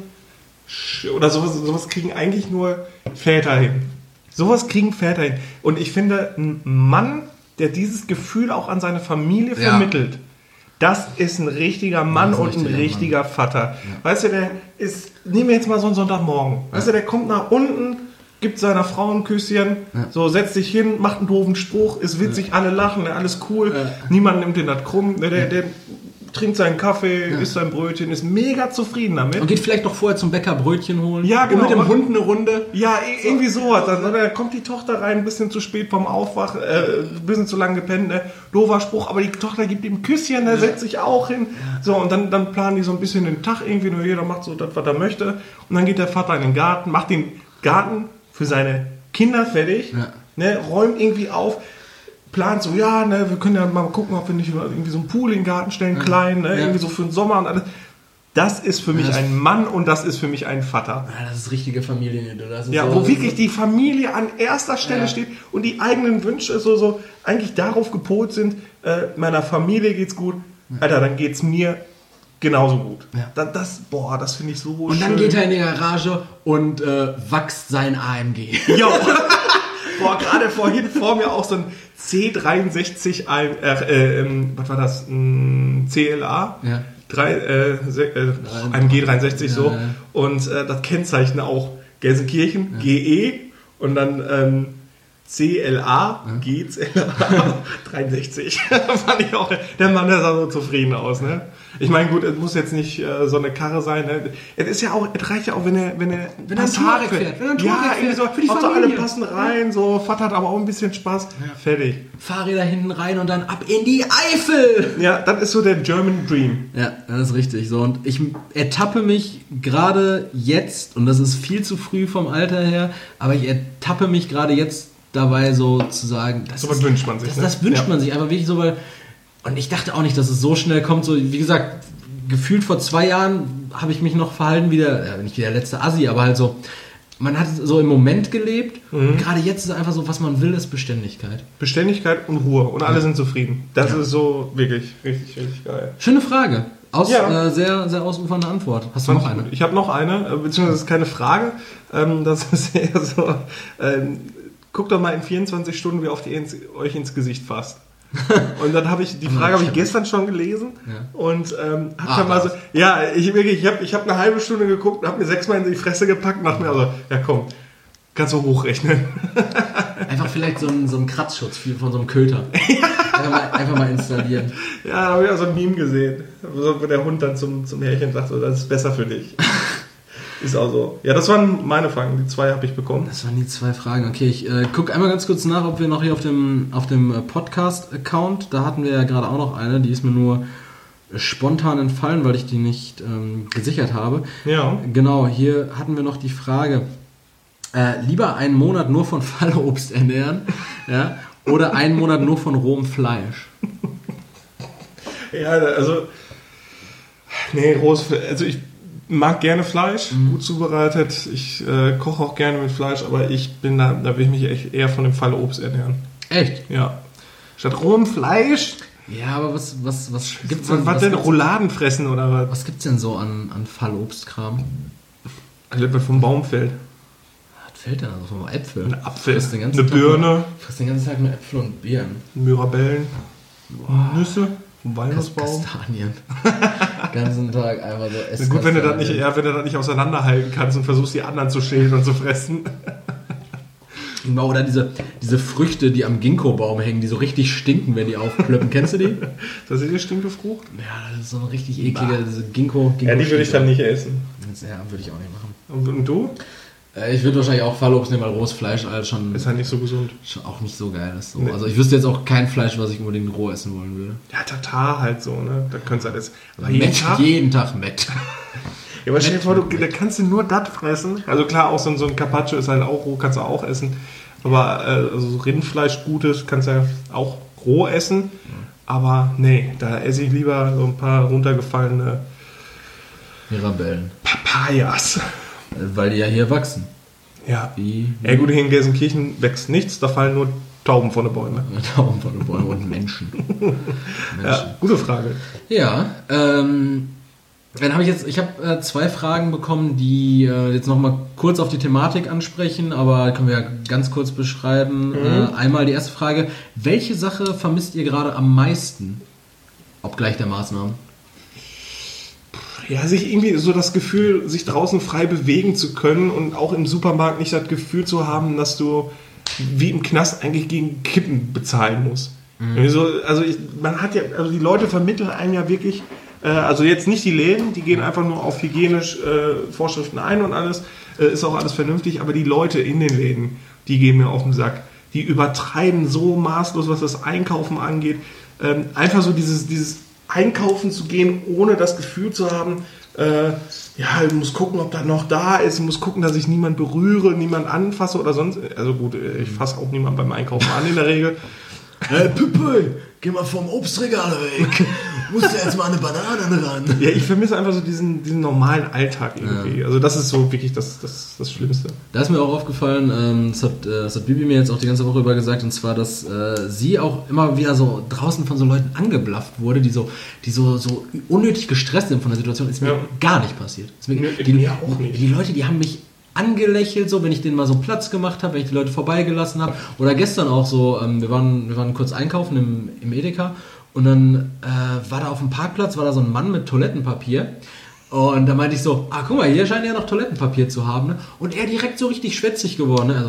oder sowas kriegen eigentlich nur Väter hin. Sowas kriegen Väter hin. Und ich finde, ein Mann, der dieses Gefühl auch an seine Familie vermittelt, das ist ein richtiger Mann und ein richtiger Vater. Ja. Weißt du, der ist, nehmen wir jetzt mal so einen Sonntagmorgen. Weißt du, der kommt nach unten, gibt seiner Frau ein Küsschen, so setzt sich hin, macht einen doofen Spruch, ist witzig, alle lachen, alles cool, niemand nimmt den das krumm, der trinkt seinen Kaffee, isst sein Brötchen, ist mega zufrieden damit. Und geht vielleicht noch vorher zum Bäcker Brötchen holen. Ja, genau. Und mit dem Hund eine Runde. Ja, irgendwie sowas. Dann kommt die Tochter rein, ein bisschen zu spät vom Aufwachen, ein bisschen zu lange gepennt, doofer Spruch, aber die Tochter gibt ihm ein Küsschen, der setzt sich auch hin. So, und dann planen die so ein bisschen den Tag irgendwie, nur jeder macht so das, was er möchte. Und dann geht der Vater in den Garten, macht den Garten für seine Kinder fertig, räumt irgendwie auf, plant so, wir können ja mal gucken, ob wir nicht irgendwie so einen Pool in den Garten stellen, klein, irgendwie so für den Sommer und alles. Das ist für mich ein Mann und das ist für mich ein Vater. Ja, das ist richtige Familie. Das ist wo wirklich die Familie an erster Stelle steht und die eigenen Wünsche so eigentlich darauf gepolt sind, meiner Familie geht's gut, Alter, dann geht's mir genauso gut. Ja. Das finde ich so schön. Und dann geht er in die Garage und wachst sein AMG. Jo. Gerade vorhin vor mir auch so ein C63, was war das? Ein CLA? Ja. AMG 63 so. Ja. Und das Kennzeichen auch Gelsenkirchen, GE und dann CLA, GCLA 63. Fand ich auch, der Mann, der sah so zufrieden aus, ne? Ich meine, gut, es muss jetzt nicht so eine Karre sein, ne? Es ist ja auch, es reicht ja auch, wenn er ein Touareg fährt. Wenn er ein Touareg irgendwie so, für die Hauptsache Familie. alle passen rein, so, Vater hat aber auch ein bisschen Spaß. Ja. Fertig. Fahrräder hinten rein und dann ab in die Eifel! Ja, das ist so der German Dream. Ja, das ist richtig. So, und ich ertappe mich gerade jetzt, und das ist viel zu früh vom Alter her, aber ich ertappe mich gerade jetzt dabei, so zu sagen, so was wünscht man sich. Das wünscht man sich einfach wirklich so, weil. Und ich dachte auch nicht, dass es so schnell kommt. So, wie gesagt, gefühlt vor 2 Jahren habe ich mich noch verhalten wie nicht wie der letzte Assi, aber halt so, man hat so im Moment gelebt. Und gerade jetzt ist einfach so, was man will, ist Beständigkeit. Beständigkeit und Ruhe. Und alle sind zufrieden. Das ist so wirklich richtig, richtig geil. Schöne Frage. Sehr, sehr ausufernde Antwort. Hast du noch eine? Ich habe noch eine, beziehungsweise das ist keine Frage. Das ist eher so, guckt doch mal in 24 Stunden, wie oft ihr euch ins Gesicht fasst. Und dann habe ich, die Frage habe ich gestern schon gelesen und hab dann mal so, ich habe eine halbe Stunde geguckt, habe mir 6-mal in die Fresse gepackt und dachte mir also, ja komm, kannst du hochrechnen. Einfach vielleicht so ein Kratzschutz von so einem Köter. Einfach mal installieren. Ja, da habe ich auch so ein Meme gesehen, wo der Hund dann zum Härchen sagt, so, das ist besser für dich. Ist auch so. Ja, das waren meine Fragen. Die 2 habe ich bekommen. Das waren die 2 Fragen. Okay, ich gucke einmal ganz kurz nach, ob wir noch hier auf dem Podcast-Account, da hatten wir ja gerade auch noch eine, die ist mir nur spontan entfallen, weil ich die nicht gesichert habe. Ja. Genau, hier hatten wir noch die Frage, lieber einen Monat nur von Fallobst ernähren, ja, oder einen Monat nur von rohem Fleisch? Ja, also rohes Fleisch, also ich mag gerne Fleisch, gut zubereitet. Ich koche auch gerne mit Fleisch, aber ich bin da will ich mich echt eher von dem Fallobst ernähren. Echt? Ja. Statt rohem Fleisch? Ja, aber was gibt's denn? Was denn? Rouladen fressen oder was? Was gibt's denn so an Fallobstkram? Alles, was vom Baum fällt. Was fällt denn also vom Äpfel? Ein Apfel, eine Birne. Frisst den ganzen Tag nur Äpfel und Birnen. Mirabellen. Nüsse. Walnussbaum. Kastanien. Den ganzen Tag einfach so essen. Gut, wenn du das nicht auseinanderhalten kannst und versuchst, die anderen zu schälen und zu fressen. Oder diese Früchte, die am Ginkgo-Baum hängen, die so richtig stinken, wenn die aufplöppen. Kennst du die? Das ist die Stinkefrucht? Ja, das ist so eine richtig eklige, diese Ginkgo. Ja, die würde ich dann nicht essen. Ja, würde ich auch nicht machen. Und du? Ich würde wahrscheinlich auch Fallobst nehmen, weil rohes Fleisch halt schon... Ist halt nicht so gesund. Schon auch nicht so geil ist. So. Nee. Also ich wüsste jetzt auch kein Fleisch, was ich unbedingt roh essen wollen würde. Ja, Tatar halt so, ne? Da könntest du alles... Aber jeden Tag Mett. Ja, aber stell dir vor, da kannst du nur das fressen. Also klar, auch so ein Carpaccio ist halt auch roh, kannst du auch essen. Aber also so Rindfleisch Gutes kannst du ja auch roh essen. Aber nee, da esse ich lieber so ein paar runtergefallene... Mirabellen. Papayas. Weil die ja hier wachsen. Ja. Ja gut, hier in Gelsenkirchen wächst nichts, da fallen nur Tauben von den Bäumen. Tauben von den Bäumen und Menschen. Ja, gute Frage. Ja, dann habe ich habe 2 Fragen bekommen, die jetzt nochmal kurz auf die Thematik ansprechen, aber können wir ja ganz kurz beschreiben. Einmal die erste Frage, welche Sache vermisst ihr gerade am meisten, obgleich der Maßnahmen? Ja, sich irgendwie so das Gefühl, sich draußen frei bewegen zu können und auch im Supermarkt nicht das Gefühl zu haben, dass du wie im Knast eigentlich gegen Kippen bezahlen musst. Die Leute vermitteln einem ja wirklich, also jetzt nicht die Läden, die gehen einfach nur auf hygienisch Vorschriften ein und alles, ist auch alles vernünftig, aber die Leute in den Läden, die gehen mir auf den Sack. Die übertreiben so maßlos, was das Einkaufen angeht. Einfach so dieses einkaufen zu gehen, ohne das Gefühl zu haben, ich muss gucken, ob das noch da ist, ich muss gucken, dass ich niemand berühre, niemand anfasse oder sonst. Also gut, ich fasse auch niemand beim Einkaufen an in der Regel. Pippe, geh mal vom Obstregal weg. Musst du jetzt mal eine Banane ran. Ja, ich vermisse einfach so diesen normalen Alltag irgendwie. Ja. Also das ist so wirklich das Schlimmste. Da ist mir auch aufgefallen, das hat Bibi mir jetzt auch die ganze Woche über gesagt, und zwar, dass sie auch immer wieder so draußen von so Leuten angeblafft wurde, die so unnötig gestresst sind von der Situation. Ist mir gar nicht passiert. Mir auch nicht. Die Leute, die haben mich angelächelt, so, wenn ich denen mal so Platz gemacht habe, wenn ich die Leute vorbeigelassen habe. Oder gestern auch so, wir waren kurz einkaufen im Edeka und dann war da auf dem Parkplatz, war da so ein Mann mit Toilettenpapier und da meinte ich so, guck mal, hier scheint ja noch Toilettenpapier zu haben, ne? Und er direkt so richtig schwätzig geworden, ne? Also,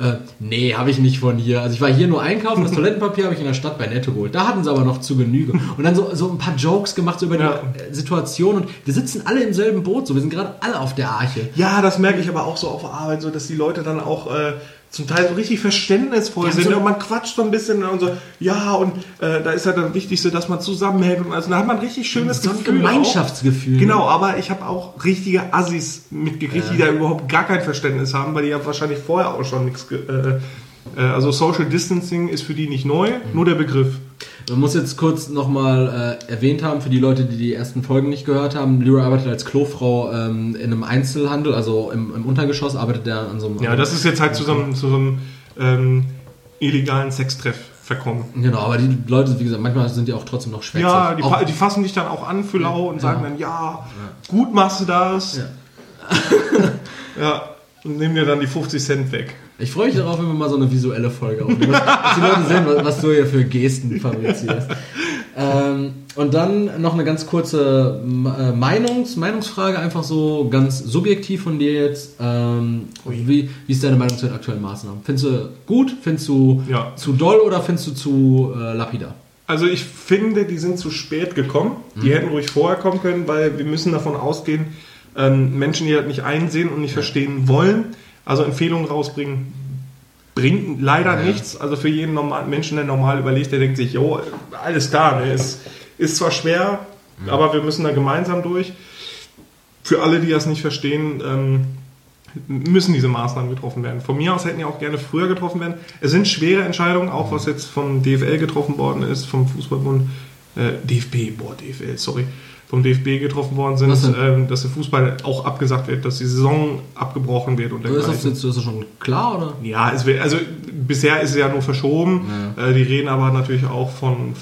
Nee, habe ich nicht von hier. Also ich war hier nur einkaufen, das Toilettenpapier habe ich in der Stadt bei Netto geholt. Da hatten sie aber noch zu Genüge. Und dann so ein paar Jokes gemacht so über die Situation. Und wir sitzen alle im selben Boot, so wir sind gerade alle auf der Arche. Ja, das merke ich aber auch so auf der Arbeit, so dass die Leute dann auch zum Teil so richtig verständnisvoll sind. Und man quatscht so ein bisschen und so, ja, und da ist halt das Wichtigste, dass man zusammenhält. Und also da hat man richtig schönes Gefühl. So ein Gemeinschaftsgefühl. Auch. Genau, aber ich habe auch richtige Assis mitgekriegt, die da überhaupt gar kein Verständnis haben, weil die ja wahrscheinlich vorher auch schon nichts... also Social Distancing ist für die nicht neu, nur der Begriff. Man muss jetzt kurz nochmal erwähnt haben, für die Leute, die die ersten Folgen nicht gehört haben, Leroy arbeitet als Klofrau in einem Einzelhandel, also im Untergeschoss arbeitet er an so einem... Ja, das ist jetzt halt zu so einem illegalen Sextreff verkommen. Genau, aber die Leute, wie gesagt, manchmal sind die auch trotzdem noch schwätzig. Ja, die fassen dich dann auch an für lau und sagen dann, gut machst du das. Ja, und nehmen dir dann die 50 Cent weg. Ich freue mich darauf, wenn wir mal so eine visuelle Folge aufnehmen, dass die Leute sehen, was du hier für Gesten fabrizierst. Und dann noch eine ganz kurze Meinungsfrage, einfach so ganz subjektiv von dir jetzt. Wie ist deine Meinung zu den aktuellen Maßnahmen? Findest du gut? Findest du zu doll oder findest du zu lapidar? Also ich finde, die sind zu spät gekommen. Die hätten ruhig vorher kommen können, weil wir müssen davon ausgehen, Menschen, die das nicht einsehen und nicht verstehen wollen, also Empfehlungen rausbringen, bringt leider nichts. Also für jeden normalen Menschen, der normal überlegt, der denkt sich, jo, alles klar, ne? Ist zwar schwer, aber wir müssen da gemeinsam durch. Für alle, die das nicht verstehen, müssen diese Maßnahmen getroffen werden. Von mir aus hätten die auch gerne früher getroffen werden. Es sind schwere Entscheidungen, auch was jetzt vom DFL getroffen worden ist, vom Fußballbund, vom DFB getroffen worden sind, dass der Fußball auch abgesagt wird, dass die Saison abgebrochen wird. Und ist das schon klar, oder? Ja, also bisher ist es ja nur verschoben. Ja. Die reden aber natürlich auch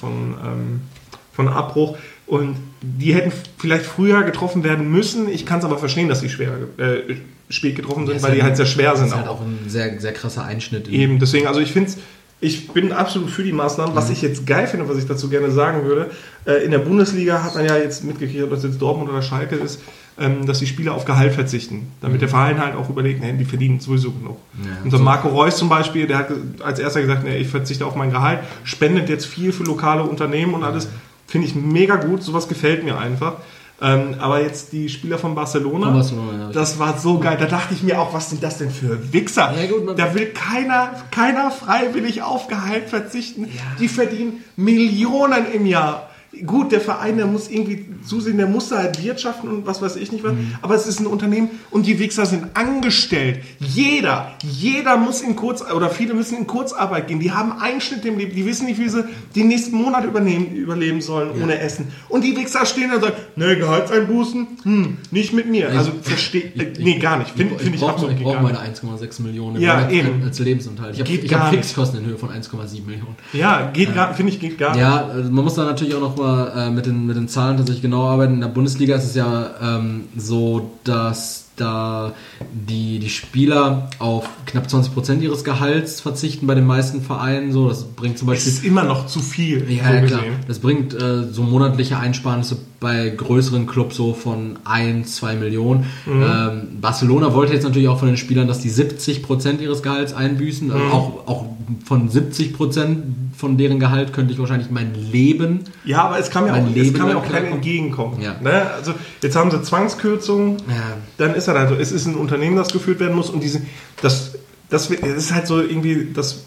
von Abbruch. Und die hätten vielleicht früher getroffen werden müssen. Ich kann es aber verstehen, dass die spät getroffen sind, weil die halt sehr schwer sind. Das ist halt auch ein sehr, sehr krasser Einschnitt. Eben, deswegen, also ich bin absolut für die Maßnahmen. Was ich jetzt geil finde, was ich dazu gerne sagen würde, in der Bundesliga hat man ja jetzt mitgekriegt, ob das jetzt Dortmund oder Schalke ist, dass die Spieler auf Gehalt verzichten. Damit der Verein halt auch überlegt, die verdienen sowieso genug. Ja, und so Marco Reus zum Beispiel, der hat als erster gesagt, ich verzichte auf mein Gehalt, spendet jetzt viel für lokale Unternehmen und alles. Finde ich mega gut, sowas gefällt mir einfach. Aber jetzt die Spieler von Barcelona, das war so geil. Da dachte ich mir auch, was sind das denn für Wichser? Ja, gut, da will keiner freiwillig auf Gehalt verzichten. Ja. Die verdienen Millionen im Jahr. Gut, der Verein, der muss irgendwie zusehen, der muss da halt wirtschaften und was weiß ich nicht was. Aber es ist ein Unternehmen und die Wichser sind angestellt. Jeder muss oder viele müssen in Kurzarbeit gehen. Die haben Einschnitt im Leben. Die wissen nicht, wie sie den nächsten Monat überleben sollen ohne Essen. Und die Wichser stehen da und sagen, Gehaltseinbußen, nicht mit mir. Also gar nicht. Finde ich absolut Ich brauche meine 1,6 Millionen als Lebensunterhalt. Ich habe Fixkosten in Höhe von 1,7 Millionen. Ja, geht gar nicht. Ja, man muss da natürlich auch noch mal mit den Zahlen tatsächlich genau arbeiten. In der Bundesliga ist es ja so, dass da die Spieler auf knapp 20% ihres Gehalts verzichten bei den meisten Vereinen. So, das bringt zum Beispiel... Das ist immer noch zu viel. Ja, klar. Das bringt so monatliche Einsparnisse bei größeren Clubs so von 1-2 Millionen. Barcelona wollte jetzt natürlich auch von den Spielern, dass die 70% ihres Gehalts einbüßen. Also auch von 70% von deren Gehalt könnte ich wahrscheinlich mein Leben... Ja, aber es kann mir auch keiner entgegenkommen. Ja. Ne? Also jetzt haben sie Zwangskürzungen, dann ist halt so, es ist ein Unternehmen, das geführt werden muss und das ist halt so irgendwie das...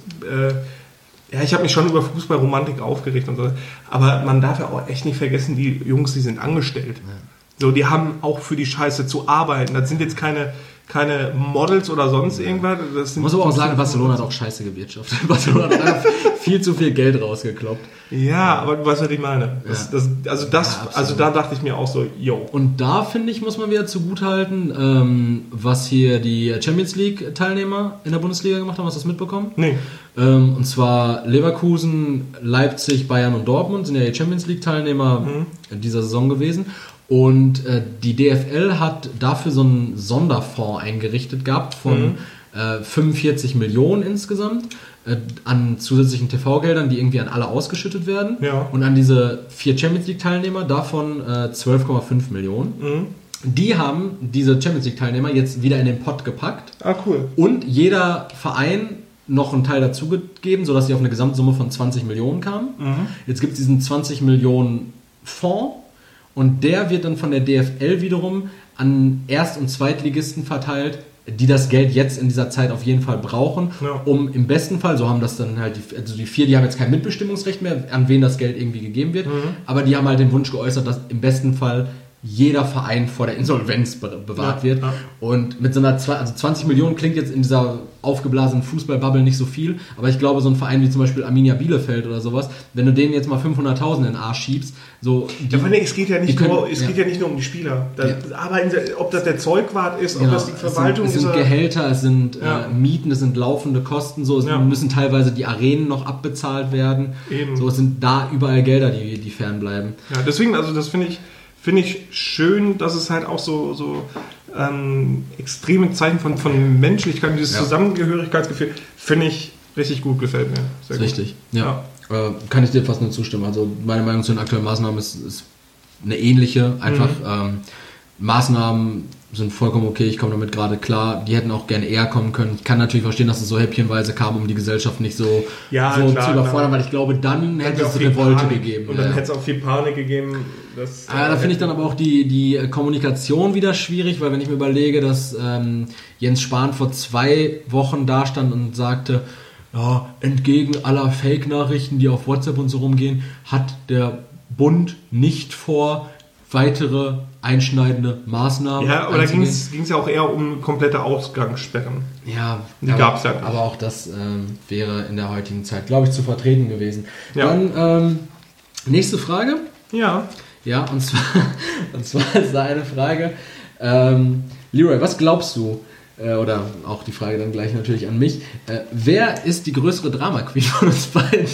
ich habe mich schon über Fußballromantik aufgeregt und so, aber man darf ja auch echt nicht vergessen, die Jungs, die sind angestellt. Ja. So, die haben auch für die Scheiße zu arbeiten. Das sind jetzt keine Models oder sonst irgendwas. Ich muss aber auch sagen, Barcelona hat auch scheiße gewirtschaftet. Barcelona hat einfach viel zu viel Geld rausgekloppt. Ja, aber du weißt, was ich meine. Da dachte ich mir auch so, yo. Und da, finde ich, muss man wieder zugutehalten, was hier die Champions League-Teilnehmer in der Bundesliga gemacht haben. Hast du das mitbekommen? Nee. Und zwar Leverkusen, Leipzig, Bayern und Dortmund sind ja die Champions League-Teilnehmer dieser Saison gewesen. Und die DFL hat dafür so einen Sonderfonds eingerichtet gehabt von 45 Millionen insgesamt an zusätzlichen TV-Geldern, die irgendwie an alle ausgeschüttet werden. Ja. Und an diese 4 Champions League-Teilnehmer davon 12,5 Millionen. Die haben diese Champions League-Teilnehmer jetzt wieder in den Pott gepackt. Ah, cool. Und jeder Verein noch einen Teil dazugegeben, sodass sie auf eine Gesamtsumme von 20 Millionen kamen. Jetzt gibt es diesen 20 Millionen Fonds und der wird dann von der DFL wiederum an Erst- und Zweitligisten verteilt, die das Geld jetzt in dieser Zeit auf jeden Fall brauchen, um im besten Fall, so haben das dann halt die 4, die haben jetzt kein Mitbestimmungsrecht mehr, an wen das Geld irgendwie gegeben wird, aber die haben halt den Wunsch geäußert, dass im besten Fall jeder Verein vor der Insolvenz bewahrt wird. Ja. Und mit so einer 20 Millionen klingt jetzt in dieser aufgeblasenen Fußballbubble nicht so viel, aber ich glaube, so ein Verein wie zum Beispiel Arminia Bielefeld oder sowas, wenn du denen jetzt mal 500.000 in den Arsch schiebst, so... es geht ja nicht nur um die Spieler. Arbeiten sie, ob das der Zeugwart ist, ob das die Verwaltung ist. Es sind Gehälter, es sind Mieten, es sind laufende Kosten, so, es müssen teilweise die Arenen noch abbezahlt werden. Eben. So, es sind da überall Gelder, die fernbleiben. Ja, deswegen, also das finde ich schön, dass es halt auch so extreme Zeichen von Menschlichkeit, dieses Zusammengehörigkeitsgefühl, finde ich richtig gut, gefällt mir. Sehr gut. Richtig, ja. Kann ich dir fast nur zustimmen. Also meine Meinung zu den aktuellen Maßnahmen ist eine ähnliche. Einfach Maßnahmen sind vollkommen okay, ich komme damit gerade klar. Die hätten auch gerne eher kommen können. Ich kann natürlich verstehen, dass es so häppchenweise kam, um die Gesellschaft nicht so zu überfordern, weil ich glaube, dann hätte es eine Revolte gegeben. Und dann hätte es auch viel Panik gegeben. Da finde ich dann aber auch die Kommunikation wieder schwierig, weil wenn ich mir überlege, dass Jens Spahn vor 2 Wochen da stand und sagte, ja, entgegen aller Fake-Nachrichten, die auf WhatsApp und so rumgehen, hat der Bund nicht vor, weitere einschneidende Maßnahmen. Ja, aber da ging es ja auch eher um komplette Ausgangssperren. Ja, die gab es ja nicht. Aber auch das wäre in der heutigen Zeit, glaube ich, zu vertreten gewesen. Ja. Dann nächste Frage. Ja. Ja, und zwar ist da eine Frage. Leroy, was glaubst du, oder auch die Frage dann gleich natürlich an mich, wer ist die größere Drama-Queen von uns beiden?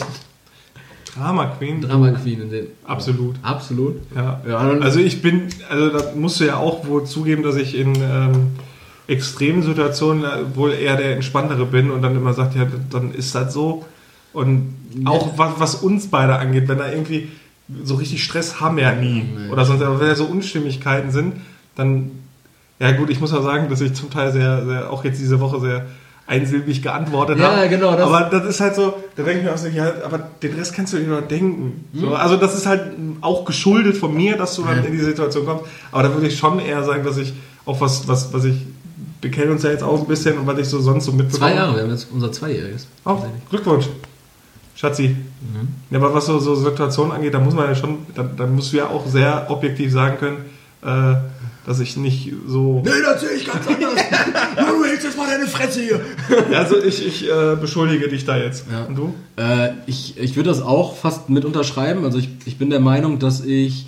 Drama Queen in den... Absolut. Absolut? Ja. Also da musst du ja auch wohl zugeben, dass ich in extremen Situationen wohl eher der Entspanntere bin und dann immer sagt, ja, dann ist das so. Und auch was uns beide angeht, wenn da irgendwie so richtig Stress haben wir ja nie. Nee. Oder sonst, aber wenn da so Unstimmigkeiten sind, dann, ja gut, ich muss ja sagen, dass ich zum Teil sehr, sehr, auch jetzt diese Woche sehr einsilbig geantwortet habe. Ja, genau. Aber das ist halt so, da denke ich mir auch so, ja, aber den Rest kannst du dir nur denken. So, also das ist halt auch geschuldet von mir, dass du dann in die Situation kommst. Aber da würde ich schon eher sagen, dass ich auch was ich, wir kennen uns ja jetzt auch ein bisschen und was ich so sonst so mitbekomme. 2 Jahre, wir haben jetzt unser 2-jähriges. Oh, Glückwunsch. Schatzi. Ja, aber was so Situationen angeht, da muss man ja schon, da musst du ja auch sehr objektiv sagen können, dass ich nicht so... Nee, das sehe ich ganz anders. Du hältst jetzt mal deine Fresse hier. Ja, also ich beschuldige dich da jetzt. Ja. Und du? Ich würde das auch fast mit unterschreiben. Also ich bin der Meinung, dass ich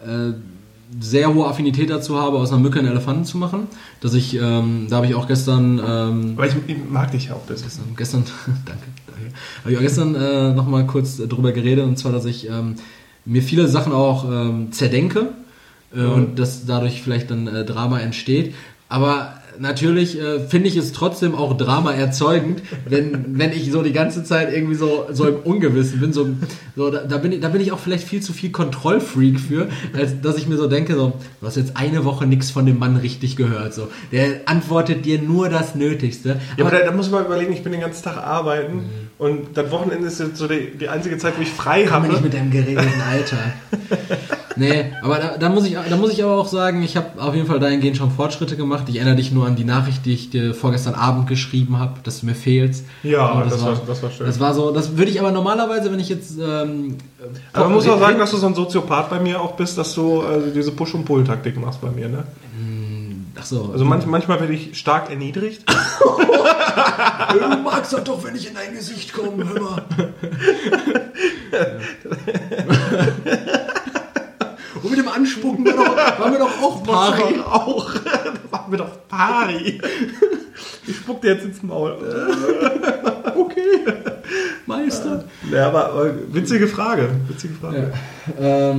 sehr hohe Affinität dazu habe, aus einer Mücke einen Elefanten zu machen. Dass ich, da habe ich auch gestern... aber ich mag dich ja auch das. Gestern danke. Habe ich auch gestern noch mal kurz drüber geredet, und zwar, dass ich mir viele Sachen auch zerdenke. Und dass dadurch vielleicht dann Drama entsteht. Aber natürlich finde ich es trotzdem auch Drama erzeugend, wenn ich so die ganze Zeit irgendwie so im Ungewissen bin. Da bin ich auch vielleicht viel zu viel Kontrollfreak für, als dass ich mir so denke, so, du hast jetzt eine Woche nichts von dem Mann richtig gehört. So. Der antwortet dir nur das Nötigste. Ja, aber da muss man überlegen, ich bin den ganzen Tag arbeiten und das Wochenende ist jetzt so die einzige Zeit, wo ich frei habe. Nicht mit deinem geregelten Alter. Nee, aber da muss ich aber auch sagen, ich habe auf jeden Fall dahingehend schon Fortschritte gemacht. Ich erinnere dich nur an die Nachricht, die ich dir vorgestern Abend geschrieben habe, dass du mir fehlst. Ja, das war schön. Das war so, das würde ich aber normalerweise, wenn ich jetzt... aber man muss auch sagen, dass du so ein Soziopath bei mir auch bist, dass du diese Push-und-Pull-Taktik machst bei mir, ne? Ach so. Also manchmal werde ich stark erniedrigt. Du magst das doch, wenn ich in dein Gesicht komme, hör mal. Und mit dem Anspucken waren wir doch auch pari. Da waren wir doch pari. Ich spuck dir jetzt ins Maul. Okay. Meister. Ja, aber witzige Frage. Ja.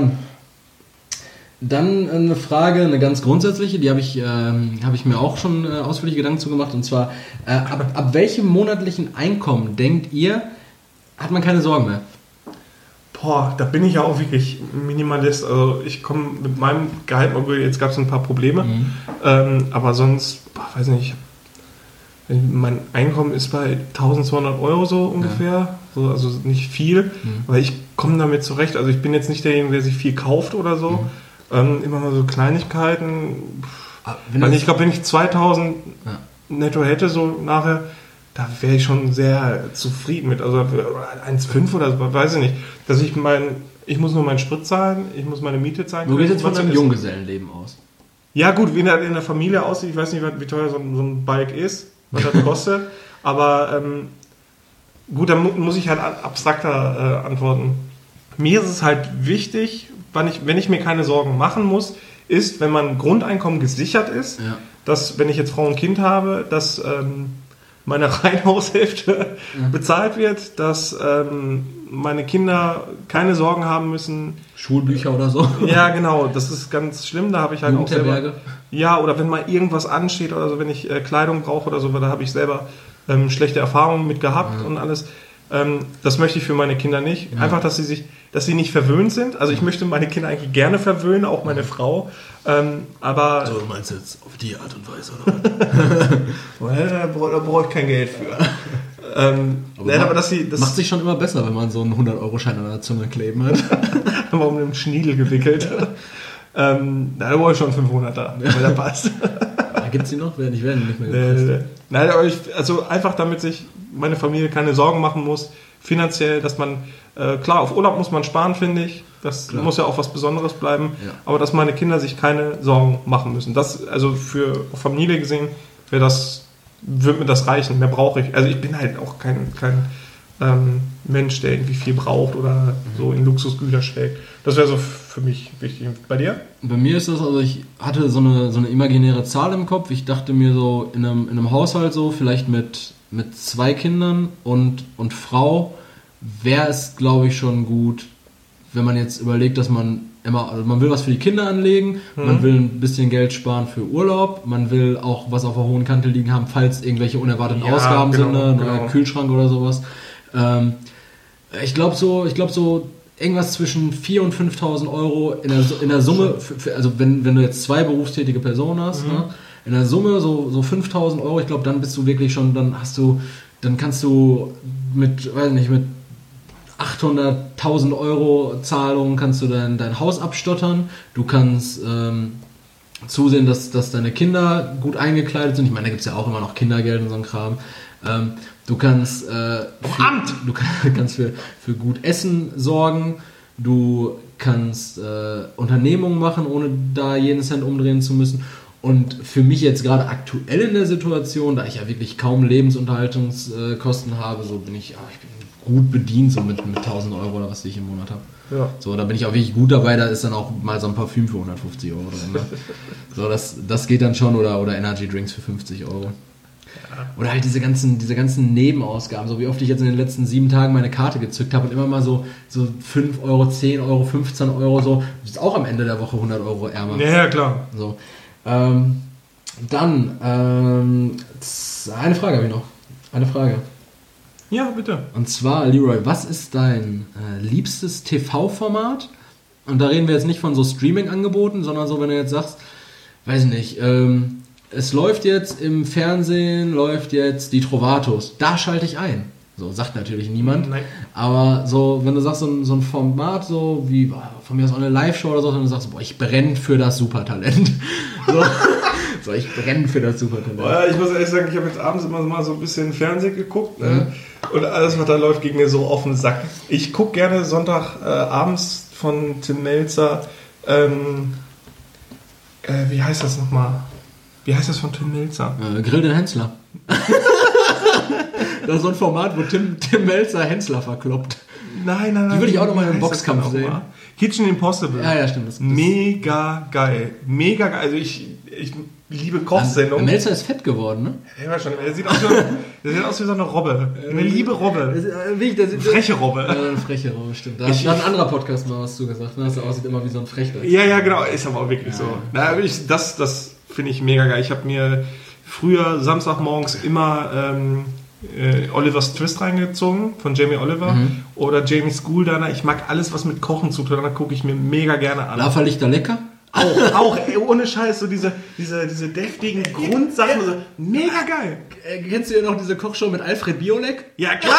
Dann eine Frage, eine ganz grundsätzliche, die habe ich mir auch schon ausführlich Gedanken zu gemacht. Und zwar, ab welchem monatlichen Einkommen denkt ihr, hat man keine Sorgen mehr? Da bin ich ja auch wirklich Minimalist. Also ich komme mit meinem Gehalt, jetzt gab es ein paar Probleme, aber sonst, weiß nicht, mein Einkommen ist bei 1200 Euro so ungefähr, so, also nicht viel, aber ich komme damit zurecht. Also ich bin jetzt nicht derjenige, der sich viel kauft oder so, immer mal so Kleinigkeiten. Ich glaube, wenn ich 2000 netto hätte, so nachher, da wäre ich schon sehr zufrieden mit. Also 1,5 oder so, weiß ich nicht. Dass ich muss nur meinen Sprit zahlen, ich muss meine Miete zahlen. Du gehst jetzt von deinem Junggesellenleben aus. Ja gut, wie in der Familie aussieht, ich weiß nicht, wie teuer so ein Bike ist, was das kostet. Aber gut, dann muss ich halt abstrakter antworten. Mir ist es halt wichtig, wenn ich mir keine Sorgen machen muss, ist, wenn mein Grundeinkommen gesichert ist, dass, wenn ich jetzt Frau und Kind habe, dass meine Reihenhaushälfte bezahlt wird, dass meine Kinder keine Sorgen haben müssen. Schulbücher oder so? Ja, genau, das ist ganz schlimm, da habe ich halt auch selber... Ja, oder wenn mal irgendwas ansteht oder so, wenn ich Kleidung brauche oder so, da habe ich selber schlechte Erfahrungen mit gehabt und alles. Das möchte ich für meine Kinder nicht. Ja. Einfach, dass sie nicht verwöhnt sind. Also ich möchte meine Kinder eigentlich gerne verwöhnen, auch meine Frau. Aber so, du meinst jetzt auf die Art und Weise, oder? Da brauche ich kein Geld für. Aber das macht sich schon immer besser, wenn man so einen 100-Euro-Schein an der Zunge kleben hat. Haben wir um den Schniedel gewickelt. Da brauche ich schon 500er, wenn der passt. Gibt es die noch? Ich werde nicht mehr gepresst. Nein, aber also einfach, damit sich meine Familie keine Sorgen machen muss, finanziell, dass man, klar, auf Urlaub muss man sparen, finde ich. Das muss ja auch was Besonderes bleiben. Ja. Aber dass meine Kinder sich keine Sorgen machen müssen. Das, also für Familie gesehen, wird mir das reichen. Mehr brauche ich. Also ich bin halt auch kein Mensch, der irgendwie viel braucht oder so in Luxusgüter schlägt. Das wäre so für mich wichtig. Bei dir? Bei mir ist das, also ich hatte so eine imaginäre Zahl im Kopf. Ich dachte mir so, in einem Haushalt so, vielleicht mit 2 Kindern und Frau, wäre es, glaube ich, schon gut, wenn man jetzt überlegt, dass man man will was für die Kinder anlegen, man will ein bisschen Geld sparen für Urlaub, man will auch was auf der hohen Kante liegen haben, falls irgendwelche unerwarteten Ausgaben sind, neuer Kühlschrank oder sowas. Ich glaube so irgendwas zwischen 4.000 und 5.000 Euro in der Summe, also wenn du jetzt 2 berufstätige Personen hast, in der Summe so 5.000 Euro, ich glaube, dann bist du wirklich schon, dann kannst du mit 800.000 Euro Zahlungen kannst du dein Haus abstottern, du kannst zusehen, dass deine Kinder gut eingekleidet sind, ich meine, da gibt es ja auch immer noch Kindergeld und so ein Kram. Du kannst für gut Essen sorgen, du kannst Unternehmungen machen, ohne da jeden Cent umdrehen zu müssen. Und für mich jetzt gerade aktuell in der Situation, da ich ja wirklich kaum Lebensunterhaltungskosten habe, so bin ich gut bedient, so mit 1.000 Euro oder was ich im Monat habe. Ja. So, da bin ich auch wirklich gut dabei, da ist dann auch mal so ein Parfüm für 150 Euro drin. Ne? So, das geht dann schon, oder Energy Drinks für 50 Euro. Ja. Oder halt diese ganzen Nebenausgaben, so wie oft ich jetzt in den letzten 7 Tagen meine Karte gezückt habe und immer mal so 5 Euro, 10 Euro, 15 Euro, so, das ist auch am Ende der Woche 100 Euro ärmer. Ja, klar. So. Dann, eine Frage habe ich noch. Eine Frage. Ja, bitte. Und zwar, Leroy, was ist dein liebstes TV-Format? Und da reden wir jetzt nicht von so Streaming-Angeboten, sondern so, wenn du jetzt sagst, weiß ich nicht, es läuft jetzt im Fernsehen, läuft jetzt die Trovatos, da schalte ich ein. So, sagt natürlich niemand. Nein. Aber so, wenn du sagst, so ein Format, so wie von mir aus auch eine Live-Show oder so, und du sagst, ich brenne für das Supertalent. So, ich brenne für das Supertalent. Ich muss ehrlich sagen, ich habe jetzt abends immer mal so ein bisschen Fernsehen geguckt. Ne? Und alles, was da läuft, ging mir so auf den Sack. Ich gucke gerne Sonntag abends von Tim Melzer. Wie heißt das nochmal? Wie heißt das von Tim Melzer? Grill den Hensler. Das ist so ein Format, wo Tim Melzer Hensler verkloppt. Nein. Die würde ich auch nochmal im Boxkampf sehen. Kitchen Impossible. Ja, stimmt. Das mega geil. Mega geil. Also ich liebe Kochsendungen. Melzer ist fett geworden, ne? Ja, schon. Der sieht aus wie so eine Robbe. Eine liebe Robbe. Freche Robbe. Eine freche Robbe, stimmt. Da hat ein anderer Podcast mal was zugesagt, ne? Dass er aussieht immer wie so ein Frechter. Ja, genau. Ist aber auch wirklich so. Das finde ich mega geil. Ich habe mir früher samstagmorgens immer Oliver's Twist reingezogen von Jamie Oliver oder Jamie's School Diner. Ich mag alles, was mit Kochen zu tun hat, da gucke ich mir mega gerne an. Lava-Lichter lecker? Auch ey, ohne Scheiß, so diese deftigen Grundsachen, so, mega geil. Kennst du ja noch diese Kochshow mit Alfred Biolek? Ja, klar!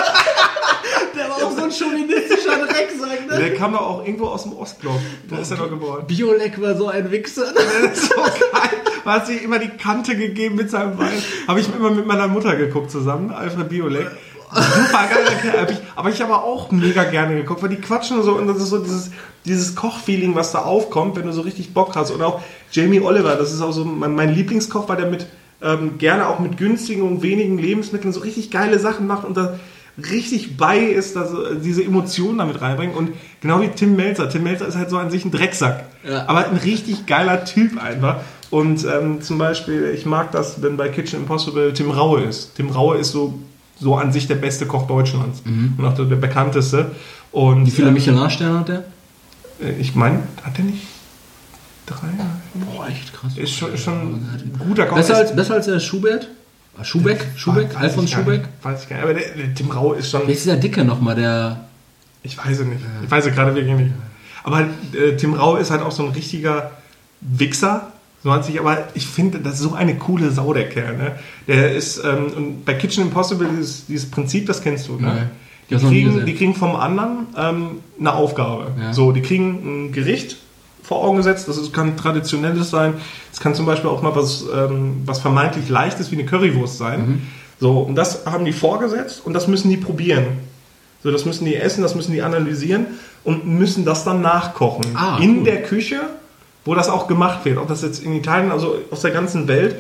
Der war auch so ein chauvinistischer Drecksack, ne? Der kam doch auch irgendwo aus dem Ostblock. Da ist er doch geboren. Biolek war so ein Wichser. Das ist so geil. Man hat sich immer die Kante gegeben mit seinem Wein. Habe ich immer mit meiner Mutter geguckt zusammen, Alfred Biolek. Super geiler Kerl. Aber ich habe auch mega gerne geguckt, weil die quatschen so und das ist so dieses Kochfeeling, was da aufkommt, wenn du so richtig Bock hast. Und auch Jamie Oliver, das ist auch so mein Lieblingskoch, weil der mit gerne auch mit günstigen und wenigen Lebensmitteln so richtig geile Sachen macht und da richtig bei ist, dass diese Emotionen damit reinbringen. Und genau wie Tim Melzer. Tim Melzer ist halt so an sich ein Drecksack. Ja. Aber ein richtig geiler Typ einfach. Und zum Beispiel, ich mag das, wenn bei Kitchen Impossible Tim Raue ist. Tim Raue ist so an sich der beste Koch Deutschlands. Und auch der bekannteste. Und, wie viele Michelin-Sterne hat der? Ich meine, hat der nicht 3? Boah, echt krass. Ist schon ein guter Koch. Besser als der Schubert? Schubeck? Alfons Schubeck? Weiß ich gar nicht. Aber der Tim Raue ist schon... Wer ist der Dicke nochmal, der... Ich weiß es nicht. Ich weiß es gerade wirklich nicht. Aber Tim Raue ist halt auch so ein richtiger Wichser. So hat sich, aber ich finde, das ist so eine coole Sau, der Kerl. Ne? Der ist, und bei Kitchen Impossible, dieses Prinzip, das kennst du, ne? Ja. Die kriegen vom anderen eine Aufgabe. Ja. So, die kriegen ein Gericht vor Augen gesetzt, das kann traditionelles sein, es kann zum Beispiel auch mal was vermeintlich Leichtes wie eine Currywurst sein. So, und das haben die vorgesetzt und das müssen die probieren. So, das müssen die essen, das müssen die analysieren und müssen das dann nachkochen. In der Küche, wo das auch gemacht wird, ob das jetzt in Italien, also aus der ganzen Welt.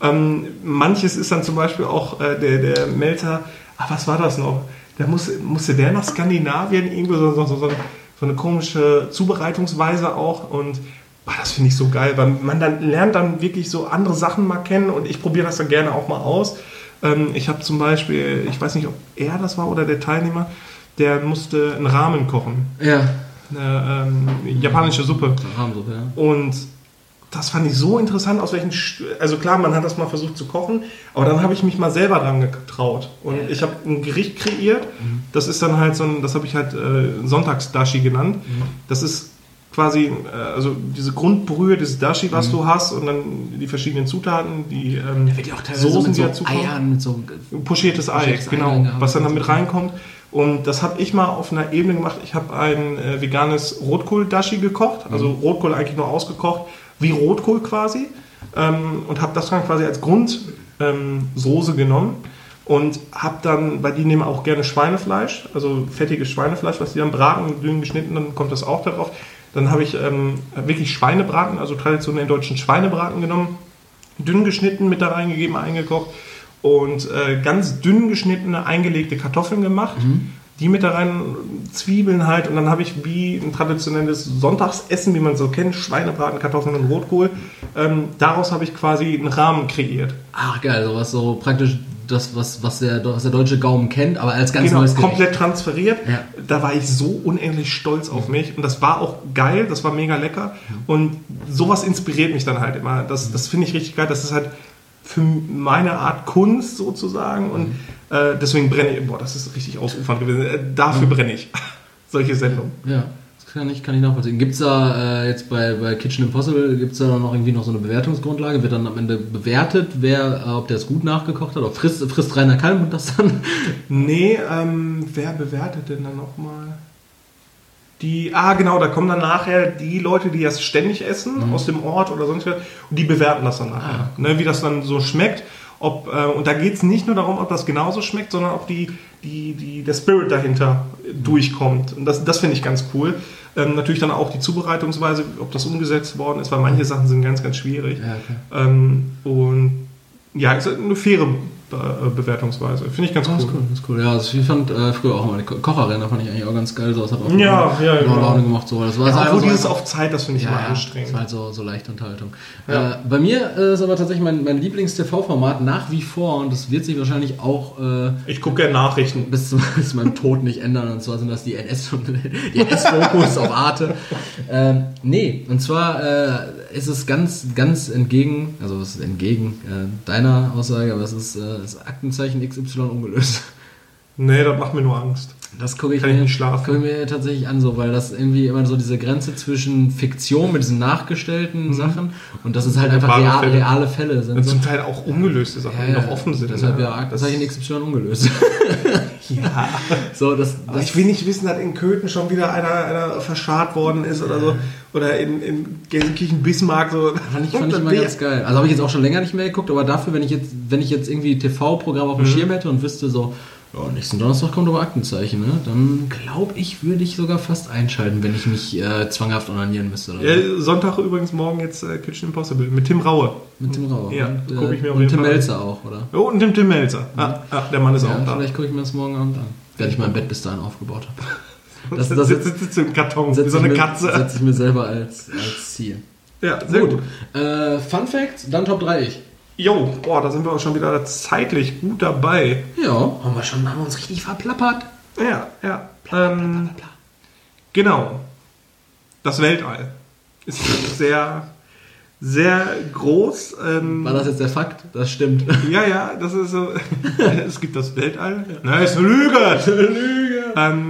Manches ist dann zum Beispiel auch der Melzer, was war das noch? Musste der nach Skandinavien, irgendwo so eine komische Zubereitungsweise auch und das finde ich so geil, weil man dann lernt dann wirklich so andere Sachen mal kennen und ich probiere das dann gerne auch mal aus. Ich habe zum Beispiel, ich weiß nicht, ob er das war oder der Teilnehmer, der musste einen Ramen kochen. Ja. Eine japanische Suppe. Rahmensuppe, ja. Und das fand ich so interessant, also klar, man hat das mal versucht zu kochen, aber dann habe ich mich mal selber dran getraut. Und ich habe ein Gericht kreiert, das ist dann halt das habe ich halt Sonntagsdashi genannt. Das ist quasi, also diese Grundbrühe, dieses Dashi, was du hast und dann die verschiedenen Zutaten, die da wird ja auch teilweise Soßen, mit so die dazukommen. Eiern, mit so pochiertes Ei, genau, was dann mit reinkommt. Und das habe ich mal auf einer Ebene gemacht. Ich habe ein veganes Rotkohl-Dashi gekocht, also Rotkohl eigentlich nur ausgekocht, wie Rotkohl quasi. Und habe das dann quasi als Grundsoße genommen. Und habe dann, weil die nehmen auch gerne Schweinefleisch, also fettiges Schweinefleisch, was die dann braten, dünn geschnitten, dann kommt das auch darauf. Dann habe ich wirklich Schweinebraten, also traditionell deutschen Schweinebraten genommen, dünn geschnitten, mit da reingegeben, eingekocht. Und ganz dünn geschnittene, eingelegte Kartoffeln gemacht, die mit da rein, Zwiebeln halt. Und dann habe ich wie ein traditionelles Sonntagsessen, wie man es so kennt, Schweinebraten, Kartoffeln und Rotkohl. Daraus habe ich quasi einen Rahmen kreiert. Ach geil, sowas so praktisch das, was der deutsche Gaumen kennt, aber als ganz neues Gericht. Komplett transferiert. Ja. Da war ich so unendlich stolz auf mich. Und das war auch geil, das war mega lecker. Und sowas inspiriert mich dann halt immer. Das finde ich richtig geil. Das ist halt für meine Art Kunst sozusagen und deswegen brenne ich, das ist richtig ausufernd gewesen, dafür brenne ich, solche Sendungen. Ja, das kann ich nachvollziehen. Gibt es da jetzt bei Kitchen Impossible, gibt es da noch irgendwie noch so eine Bewertungsgrundlage? Wird dann am Ende bewertet, ob der es gut nachgekocht hat? Oder frisst Rainer Kalmund das dann? Nee, wer bewertet denn dann nochmal? Genau, da kommen dann nachher die Leute, die das ständig essen, aus dem Ort oder sonst was, und die bewerten das dann nachher. Ne, wie das dann so schmeckt. Und da geht es nicht nur darum, ob das genauso schmeckt, sondern ob der Spirit dahinter durchkommt. Und das finde ich ganz cool. Natürlich dann auch die Zubereitungsweise, ob das umgesetzt worden ist, weil manche Sachen sind ganz, ganz schwierig. Ja, okay. Und ja, es ist eine faire Bewertungsweise. Finde ich ganz cool. Das ist cool. Ja, also ich fand früher auch mal die Kocherrennen, fand ich eigentlich auch ganz geil. So, das hat auch genau. Laune gemacht. So. Das war obwohl dieses auf Zeit, das finde ich immer anstrengend. Das war halt so leichte Unterhaltung. Ja. Bei mir ist aber tatsächlich mein Lieblings-TV-Format nach wie vor, und das wird sich wahrscheinlich auch ich gucke gerne Nachrichten. Bis zu meinem Tod nicht ändern. Und zwar sind das die NS-Fokus auf Arte. Und zwar ist es ganz, ganz entgegen, also es ist entgegen deiner Aussage, aber es ist das Aktenzeichen XY ungelöst. Nee, das macht mir nur Angst. Das gucke ich, Kann ich nicht schlafen. guck ich mir tatsächlich an, so, weil das irgendwie immer so diese Grenze zwischen Fiktion mit diesen nachgestellten Sachen und dass es halt einfach reale Fälle sind. Und so. zum Teil auch ungelöste Sachen, die noch offen sind. Deshalb ja Aktenzeichen XY ungelöst. Ja. So, Aber ich will nicht wissen, dass in Köthen schon wieder einer verscharrt worden ist oder so. Oder in Gelsenkirchen-Bismarck. So. Fand ich immer ganz geil. Also habe ich jetzt auch schon länger nicht mehr geguckt, aber dafür, wenn ich jetzt irgendwie TV-Programm auf dem Schirm hätte und wüsste so, ja, nächsten Donnerstag kommt aber Aktenzeichen, ne? Dann glaube ich, würde ich sogar fast einschalten, wenn ich mich zwanghaft onanieren müsste. Oder ja, Sonntag übrigens morgen jetzt Kitchen Impossible mit Tim Raue. Mit Tim Raue. Ja, gucke ich mir auf jeden jeden Fall. Tim Melzer auch, oder? Oh, und Tim Melzer. Der Mann ist auch da. Vielleicht gucke ich mir das morgen Abend an. Wenn ich mein Bett bis dahin aufgebaut habe. Das sitzt im Karton, wie so eine Katze. Setze ich mir selber als Ziel. Ja, sehr gut. Fun Facts, dann Top 3 ich. Jo, boah, da sind wir auch schon wieder zeitlich gut dabei. Ja, haben wir uns richtig verplappert. Ja. Genau. Das Weltall ist sehr, sehr groß. War das jetzt der Fakt? Das stimmt. Ja, das ist so. Es gibt das Weltall. Nein, ist eine Lüge.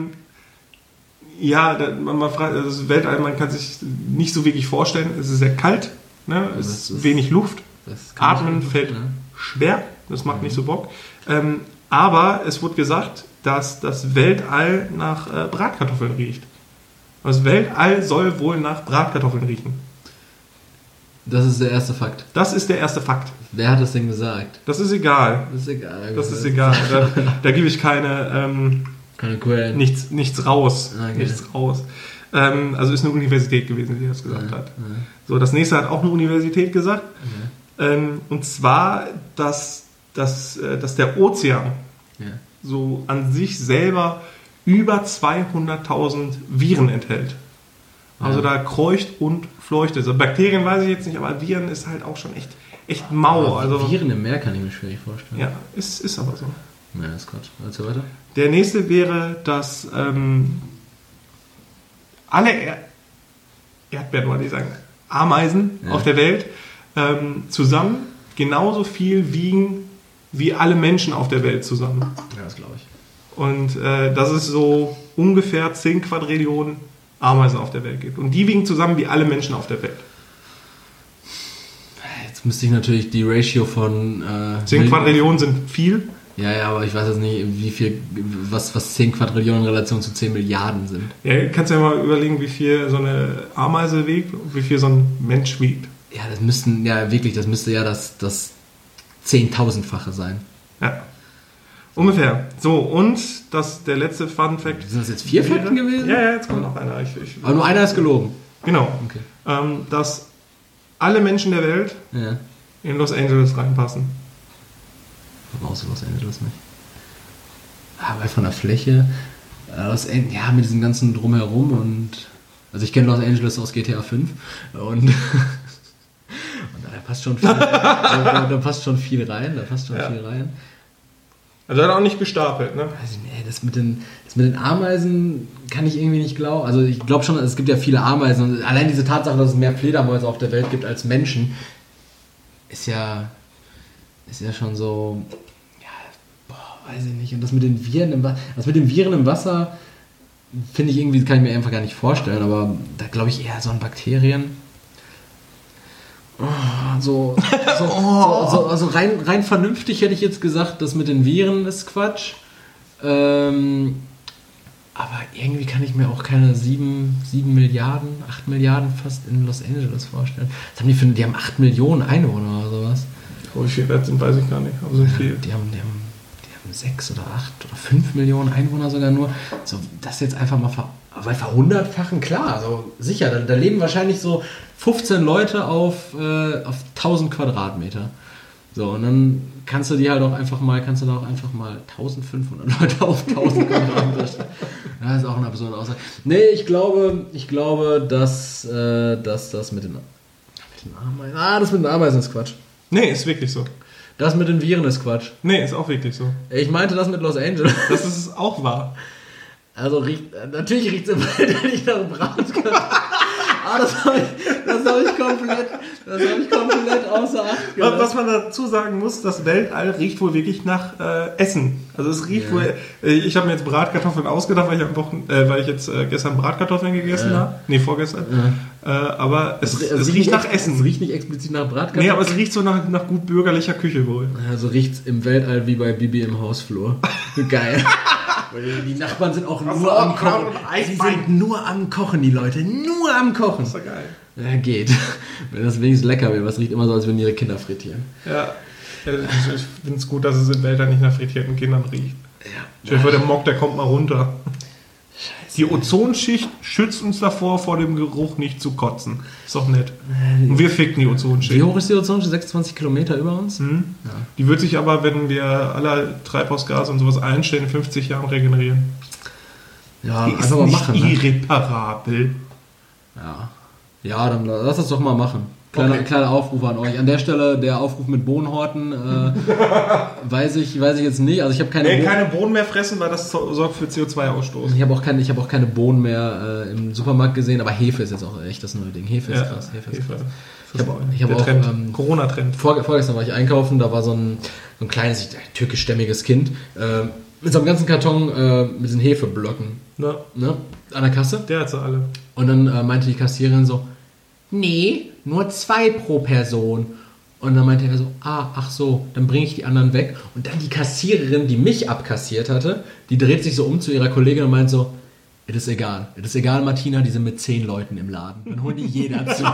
Man fragt, das Weltall, man kann sich nicht so wirklich vorstellen. Es ist sehr kalt, ne? Es ist wenig Luft. Atmen fällt schwer, das macht nicht so Bock. Aber es wurde gesagt, dass das Weltall nach Bratkartoffeln riecht. Das Weltall soll wohl nach Bratkartoffeln riechen. Das ist der erste Fakt. Das ist der erste Fakt. Wer hat das denn gesagt? Das ist egal. Das ist egal. Da gebe ich keine Quellen. Nichts raus. Okay. Nichts raus. Also ist eine Universität gewesen, die das gesagt hat. So, das nächste hat auch eine Universität gesagt. Und zwar, dass der Ozean so an sich selber über 200.000 Viren enthält. Also da kreucht und fleucht es. Also Bakterien weiß ich jetzt nicht, aber Viren ist halt auch schon echt mau. Also, Viren im Meer kann ich mir schwierig vorstellen. Ja, ist aber so. Ja, ist Quatsch. Also weiter. Der nächste wäre, dass alle Erdbeeren, wollte ich sagen, Ameisen auf der Welt zusammen genauso viel wiegen wie alle Menschen auf der Welt zusammen. Ja, das glaube ich. Und dass es so ungefähr 10 Quadrillionen Ameisen auf der Welt gibt. Und die wiegen zusammen wie alle Menschen auf der Welt. Jetzt müsste ich natürlich die Ratio von 10 Quadrillionen sind viel. Ja, aber ich weiß jetzt nicht, wie viel, was 10 Quadrillionen in Relation zu 10 Milliarden sind. Ja, kannst du ja mal überlegen, wie viel so eine Ameise wiegt und wie viel so ein Mensch wiegt. Ja, das müsste ja das 10.000-fache sein. Ja. Ungefähr. So, und der letzte Fun Fact. Sind das jetzt 4 Fakten gewesen? Ja, jetzt kommt noch einer. Aber nur einer ist gelogen. Genau. Okay. Dass alle Menschen der Welt in Los Angeles reinpassen. Außer Los Angeles nicht. Aber von der Fläche, mit diesem ganzen Drumherum und. Also ich kenne Los Angeles aus GTA 5 und da passt schon viel, da passt schon viel rein. Also hat er auch nicht gestapelt, ne? Weiß ich nicht, das mit den Ameisen kann ich irgendwie nicht glauben. Also ich glaube schon, es gibt ja viele Ameisen und allein diese Tatsache, dass es mehr Fledermäuse auf der Welt gibt als Menschen, ist ja schon so, weiß ich nicht. Und das mit den Viren im Wasser finde ich irgendwie, kann ich mir einfach gar nicht vorstellen, aber da glaube ich eher so an Bakterien. So rein vernünftig hätte ich jetzt gesagt, das mit den Viren ist Quatsch. Aber irgendwie kann ich mir auch keine 7 Milliarden, 8 Milliarden fast in Los Angeles vorstellen. Was haben die haben 8 Millionen Einwohner oder sowas. Wie viel das sind, weiß ich gar nicht, aber sind viel. Die haben 6 oder 8 oder 5 Millionen Einwohner sogar nur. So, das jetzt einfach mal verhundertfachen, klar, also sicher, da leben wahrscheinlich so 15 Leute auf 1000 Quadratmeter. So, und dann kannst du da auch einfach mal 1500 Leute auf 1000 Quadratmeter stellen. Das ist auch eine absurde Aussage. Nee, ich glaube, dass das mit den Ameisen. Das mit den Ameisen ist Quatsch. Nee, ist wirklich so. Das mit den Viren ist Quatsch. Nee, ist auch wirklich so. Ich meinte das mit Los Angeles. Das ist auch wahr. Also natürlich riecht es im Wald nicht nach Bratkartoffeln. Das hab ich komplett außer Acht gelassen. Was man dazu sagen muss, das Weltall riecht wohl wirklich nach Essen. Also es riecht wohl... Ich habe mir jetzt Bratkartoffeln ausgedacht, weil ich jetzt gestern Bratkartoffeln gegessen habe. Nee, vorgestern. Aber es riecht nach Essen. Es riecht nicht explizit nach Bratkartoffeln. Nee, aber es riecht so nach gut bürgerlicher Küche wohl. Also riecht's im Weltall wie bei Bibi im Hausflur. Geil. Die Nachbarn sind auch nur am Kochen. Sie sind nur am Kochen, die Leute. Nur am Kochen. Das ist doch geil. Ja, geht. Wenn das wenigstens lecker wäre, was riecht immer so, als würden ihre Kinder frittieren. Ja. Ich finde es gut, dass es in Weltall nicht nach frittierten Kindern riecht. Ja. Der Mock, der kommt mal runter. Scheiße. Die Ozonschicht schützt uns davor, vor dem Geruch nicht zu kotzen. Ist doch nett. Und wir ficken die Ozonschicht. Wie hoch ist die Ozonschicht? 26 Kilometer über uns? Ja. Die wird sich aber, wenn wir alle Treibhausgase und sowas einstellen, in 50 Jahren regenerieren. Ja, die einfach ist mal nicht machen. Ne? Irreparabel. Ja, dann lass das doch mal machen. Kleiner Aufruf an euch. An der Stelle der Aufruf mit Bohnenhorten weiß ich jetzt nicht. Also ich habe keine Bohnen mehr fressen, weil das sorgt für CO2-Ausstoß. Ich habe auch keine Bohnen mehr im Supermarkt gesehen, aber Hefe ist jetzt auch echt das neue Ding. Hefe ist krass. Hefe ist krass. Ich habe auch Corona-Trend. Vorgestern war ich einkaufen, da war so ein kleines türkischstämmiges Kind mit so einem ganzen Karton mit diesen Hefeblöcken. Ja. Ne? An der Kasse. Der hat sie alle. Und dann meinte die Kassiererin so, nee, nur 2 pro Person. Und dann meinte er so, ach so, dann bringe ich die anderen weg. Und dann die Kassiererin, die mich abkassiert hatte, die dreht sich so um zu ihrer Kollegin und meint so, es ist egal, Martina, die sind mit 10 Leuten im Laden. Dann holen die jeder zu.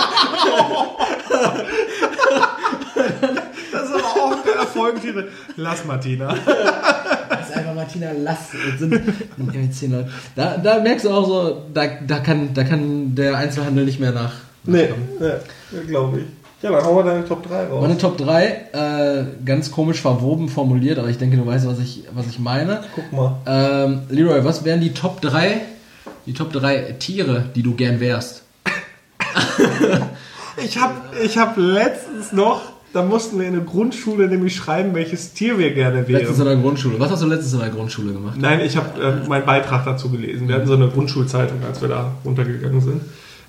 Das ist aber auch ein Erfolg. Lass Martina. Das ist einfach Martina, lass. Das sind 10 Leute. Da merkst du auch so, da kann der Einzelhandel nicht mehr nach. Nee, glaube ich. Ja, dann hauen wir deine Top 3 raus. Meine Top 3, ganz komisch verwoben formuliert, aber ich denke, du weißt, was ich meine. Guck mal. Leroy, was wären die Top 3 Tiere, die du gern wärst? Ich hab letztens noch, da mussten wir in der Grundschule nämlich schreiben, welches Tier wir gerne wären. Letztens in der Grundschule. Was hast du letztens in der Grundschule gemacht? Nein, ich habe meinen Beitrag dazu gelesen. Wir hatten so eine Grundschulzeitung, als wir da runtergegangen sind.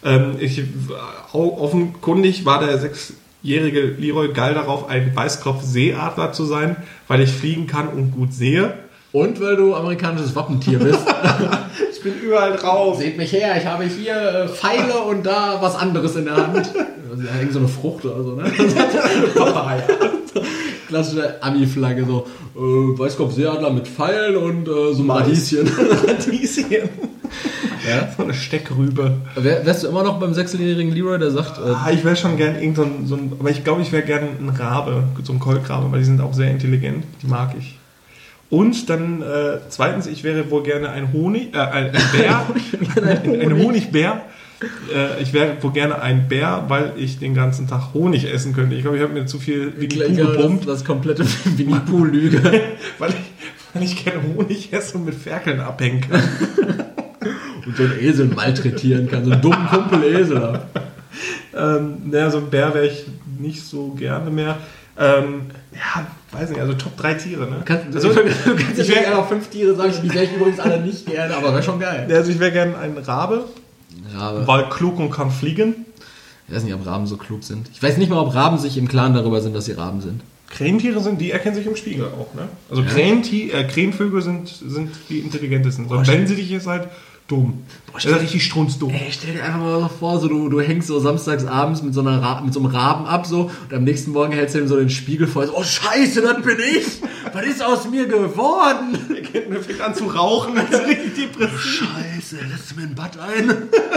Offenkundig war der 6-jährige Leroy geil darauf, ein Weißkopf-Seeadler zu sein, weil ich fliegen kann und gut sehe. Und weil du amerikanisches Wappentier bist. Ich bin überall drauf. Seht mich her, ich habe hier Pfeile und da was anderes in der Hand. Da hängt so eine Frucht oder so, ne? Papaya. Klassische Ami-Flagge, so Weißkopf-Seeadler mit Pfeilen und so ein Radieschen. Radieschen. Ja? So eine Steckrübe. Wärst du immer noch beim 6-jährigen Leroy, der sagt... ich wäre schon gern aber ich glaube, ich wäre gern ein Rabe, so ein Kolkrabe, weil die sind auch sehr intelligent. Die mag ich. Und dann zweitens, ich wäre wohl gerne ein Bär. ein Honigbär. Ich wäre wohl gerne ein Bär, weil ich den ganzen Tag Honig essen könnte. Ich glaube, ich habe mir zu viel Winnie-Pooh gepumpt. Das komplette Winnie-Pooh-Lüge. weil ich gerne Honig esse und mit Ferkeln abhängen kann. Und so einen Esel malträtieren kann, so einen dummen Kumpel-Esel habe. So ein Bär wäre ich nicht so gerne mehr. Weiß nicht, also Top 3 Tiere, ne? Du kannst ja gerne noch 5 Tiere sagen, die wäre ich übrigens alle nicht gerne, aber wäre schon geil. Also ich wäre gerne ein Rabe, weil klug und kann fliegen. Ich weiß nicht, ob Raben so klug sind. Ich weiß nicht mal, ob Raben sich im Klaren darüber sind, dass sie Raben sind. Krähentiere die erkennen sich im Spiegel auch, ne? Also Krähenvögel sind die intelligentesten. So, wenn sie dich jetzt halt dumm. Das ist richtig strunzdumm. Ey, stell dir einfach mal so vor, so du hängst so samstags abends mit so einem Raben ab so und am nächsten Morgen hältst du ihm so den Spiegel vor. So, oh Scheiße, das bin ich! Was ist aus mir geworden? Der fängt an zu rauchen, das ist richtig depressiv. Scheiße, lässt du mir ein Bad ein?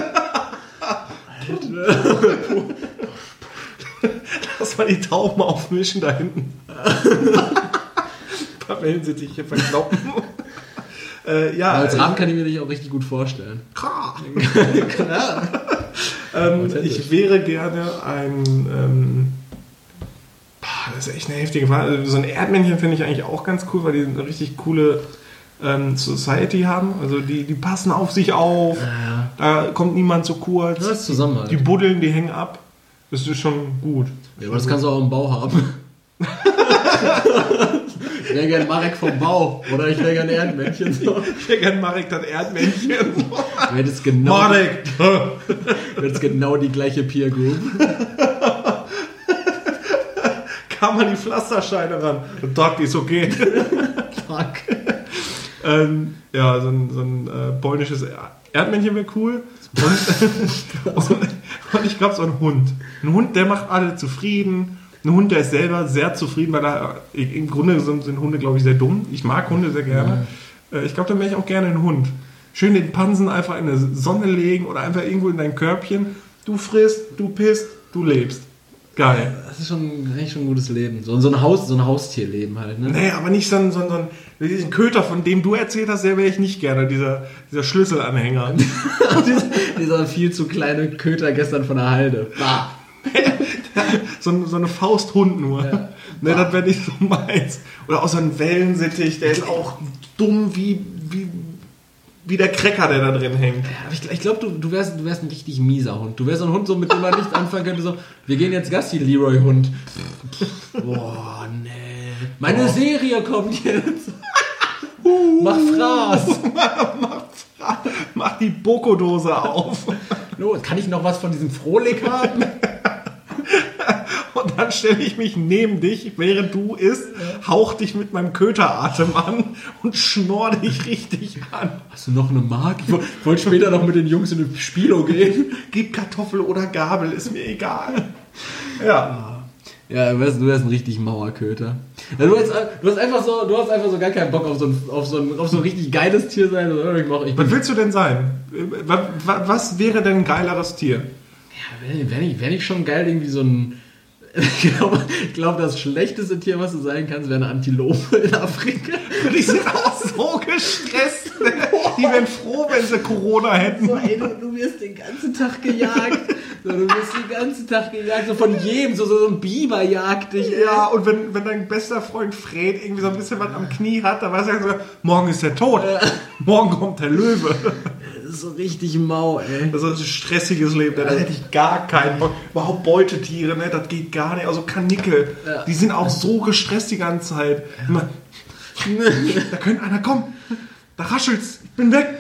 Lass mal die Tauben aufmischen da hinten. Ein paar Wellensittiche verkloppen. Als Raben kann ich mir dich auch richtig gut vorstellen. Ich wäre gerne ein... das ist echt eine heftige Frage. Also so ein Erdmännchen finde ich eigentlich auch ganz cool, weil die eine richtig coole Society haben. Also die passen auf sich auf. Ja. Da kommt niemand zu kurz. Das ist Zusammenhalt. Die buddeln, die hängen ab. Das ist schon gut. Ja, aber das kannst du auch im Bau haben. wäre gern Marek vom Bau oder ich wäre gern Erdmännchen. So. Ich wäre gern Marek, das Erdmännchen. Du hättest genau, Marek! genau die gleiche Peer Group. Kam mal die Pflasterscheine ran. Tag ist okay. Fuck. Ja, so ein polnisches Erdmännchen wäre cool. Und ich glaube, so ein Hund. Ein Hund, der macht alle zufrieden. Ein Hund, der ist selber sehr zufrieden, weil im Grunde sind Hunde, glaube ich, sehr dumm. Ich mag Hunde sehr gerne. Ich glaube, dann wäre ich auch gerne ein Hund. Schön den Pansen einfach in der Sonne legen oder einfach irgendwo in dein Körbchen. Du frisst, du pisst, du lebst. Geil. Das ist eigentlich schon ein gutes Leben. So ein Haustierleben halt, ne? Nee, aber nicht so diesen Köter, von dem du erzählt hast, der wäre ich nicht gerne, dieser Schlüsselanhänger. Dieser viel zu kleine Köter gestern von der Halde. Bah. so eine Fausthund nur. Ja. Ne, das wäre nicht so meins. Oder auch so ein Wellensittich, der ist auch dumm wie der Cracker, der da drin hängt. Ja, ich glaube, du wärst ein richtig mieser Hund. Du wärst so ein Hund, so, mit dem man nichts anfangen könnte. So, wir gehen jetzt Gassi, Leroy-Hund. Boah, nee. Meine Serie kommt jetzt. Mach Fraß. Mach die Bokodose auf. Los, kann ich noch was von diesem Frohlig haben? Und dann stelle ich mich neben dich, während du isst, hauch dich mit meinem Köteratem an und schnorr dich richtig an. Hast du noch eine Mark? Ich wollte später noch mit den Jungs in ein Spilo gehen. Gib Kartoffel oder Gabel, ist mir egal. Ja. Ja, du wärst ein richtig Mauerköter. Ja, du hast einfach so gar keinen Bock auf so ein richtig geiles Tier sein. Was willst du denn sein? Was wäre denn ein geileres Tier? Ja, wäre nicht schon geil, irgendwie so ein... Ich glaube, das schlechteste Tier, was du sein kannst, wäre eine Antilope in Afrika. Die sind auch so gestresst. Ne? Die wären froh, wenn sie Corona hätten. So, ey, du wirst den ganzen Tag gejagt. So von jedem. So ein Biber jagt dich. Ja, und wenn dein bester Freund Fred irgendwie so ein bisschen was am Knie hat, dann weiß er so, morgen ist er tot. Morgen kommt der Löwe. So richtig mau, ey. Das ist ein stressiges Leben, da hätte ich gar keinen Bock. Überhaupt Beutetiere, ne? Das geht gar nicht. Also Kanickel, die sind auch so gestresst die ganze Zeit. Immer, da könnte einer kommen, da raschelt's, ich bin weg.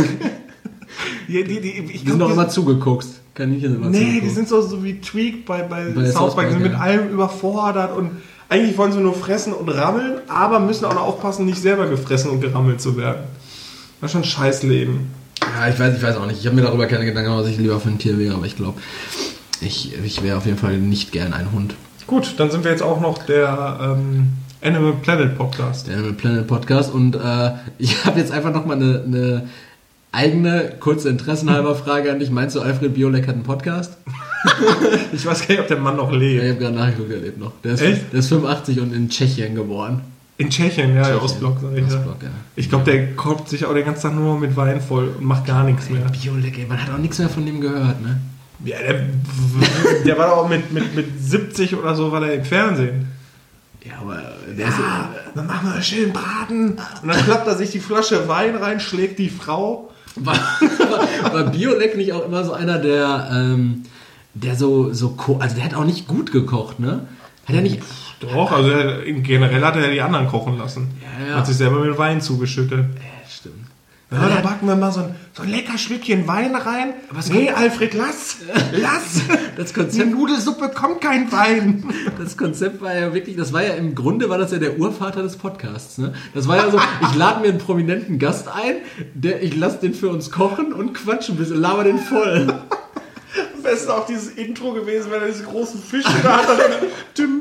Die sind doch immer zugeguckt. Kaninchen sind immer zugeguckt. Die sind so wie Tweak bei South Park, die sind mit allem überfordert und eigentlich wollen sie nur fressen und rammeln, aber müssen auch noch aufpassen, nicht selber gefressen und gerammelt zu werden. Das ist schon ein Scheißleben. Ja, ich weiß auch nicht. Ich habe mir darüber keine Gedanken gemacht, was ich lieber für ein Tier wäre, aber ich glaube, ich wäre auf jeden Fall nicht gern ein Hund. Gut, dann sind wir jetzt auch noch der Animal Planet Podcast. Der Animal Planet Podcast und ich habe jetzt einfach nochmal eine eigene, kurze interessenhalber Frage an dich. Meinst du, Alfred Biolek hat einen Podcast? Ich weiß gar nicht, ob der Mann noch lebt. Ja, ich habe gerade nachgeguckt, er lebt noch. Der ist 85 und in Tschechien geboren. In Tschechien, ja, der Ostblock, sag ich. Ostblock, ja. Ich glaube, der koppt sich auch den ganzen Tag nur mit Wein voll und macht gar nichts mehr. Biolek, ey, man hat auch nichts mehr von dem gehört, ne? Ja, der war doch auch mit 70 oder so, war der im Fernsehen. Ja, aber dann machen wir schön Braten. Und dann klappt er sich die Flasche Wein rein, schlägt die Frau. War Biolek nicht auch immer so einer, der so also der hat auch nicht gut gekocht, ne? Hat er nicht... Doch, also generell hat er die anderen kochen lassen. Ja. Hat sich selber mit Wein zugeschüttet. Ja, stimmt. Ja, da backen wir mal so ein lecker Schlückchen Wein rein. Nee, Alfred, lass! Das Konzept, die Nudelsuppe kommt kein Wein. Das Konzept war ja wirklich, im Grunde war das ja der Urvater des Podcasts. Ne? Das war ja so, ich lade mir einen prominenten Gast ein, ich lasse den für uns kochen und quatschen ein bisschen, laber den voll. Am besten auch dieses Intro gewesen, wenn er diese großen Fische da hat. Tim.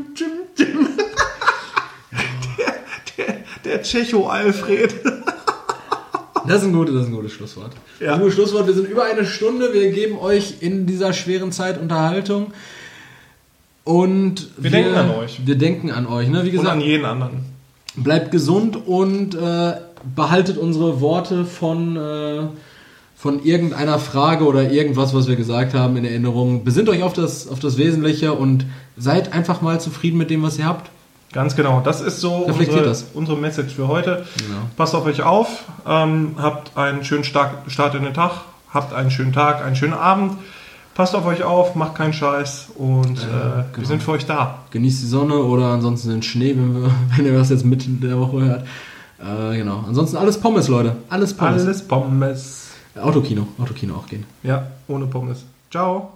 Der Tschecho-Alfred. Das ist ein gutes Schlusswort. Ja. Ein gutes Schlusswort. Wir sind über eine Stunde. Wir geben euch in dieser schweren Zeit Unterhaltung. Und wir denken an euch. Wir denken an euch. Ne? Wie gesagt, und an jeden anderen. Bleibt gesund und behaltet unsere Worte von irgendeiner Frage oder irgendwas, was wir gesagt haben, in Erinnerung. Besinnt euch auf das Wesentliche und seid einfach mal zufrieden mit dem, was ihr habt. Ganz genau. Das ist so unsere Message für heute. Genau. Passt auf euch auf. Habt einen schönen Start in den Tag. Habt einen schönen Tag, einen schönen Abend. Passt auf euch auf, macht keinen Scheiß und Genau. wir sind für euch da. Genießt die Sonne oder ansonsten den Schnee, wenn ihr was jetzt Mitte der Woche hört. Genau. Ansonsten alles Pommes, Leute. Alles Pommes. Alles Pommes. Autokino auch gehen. Ja, ohne Pommes. Ciao.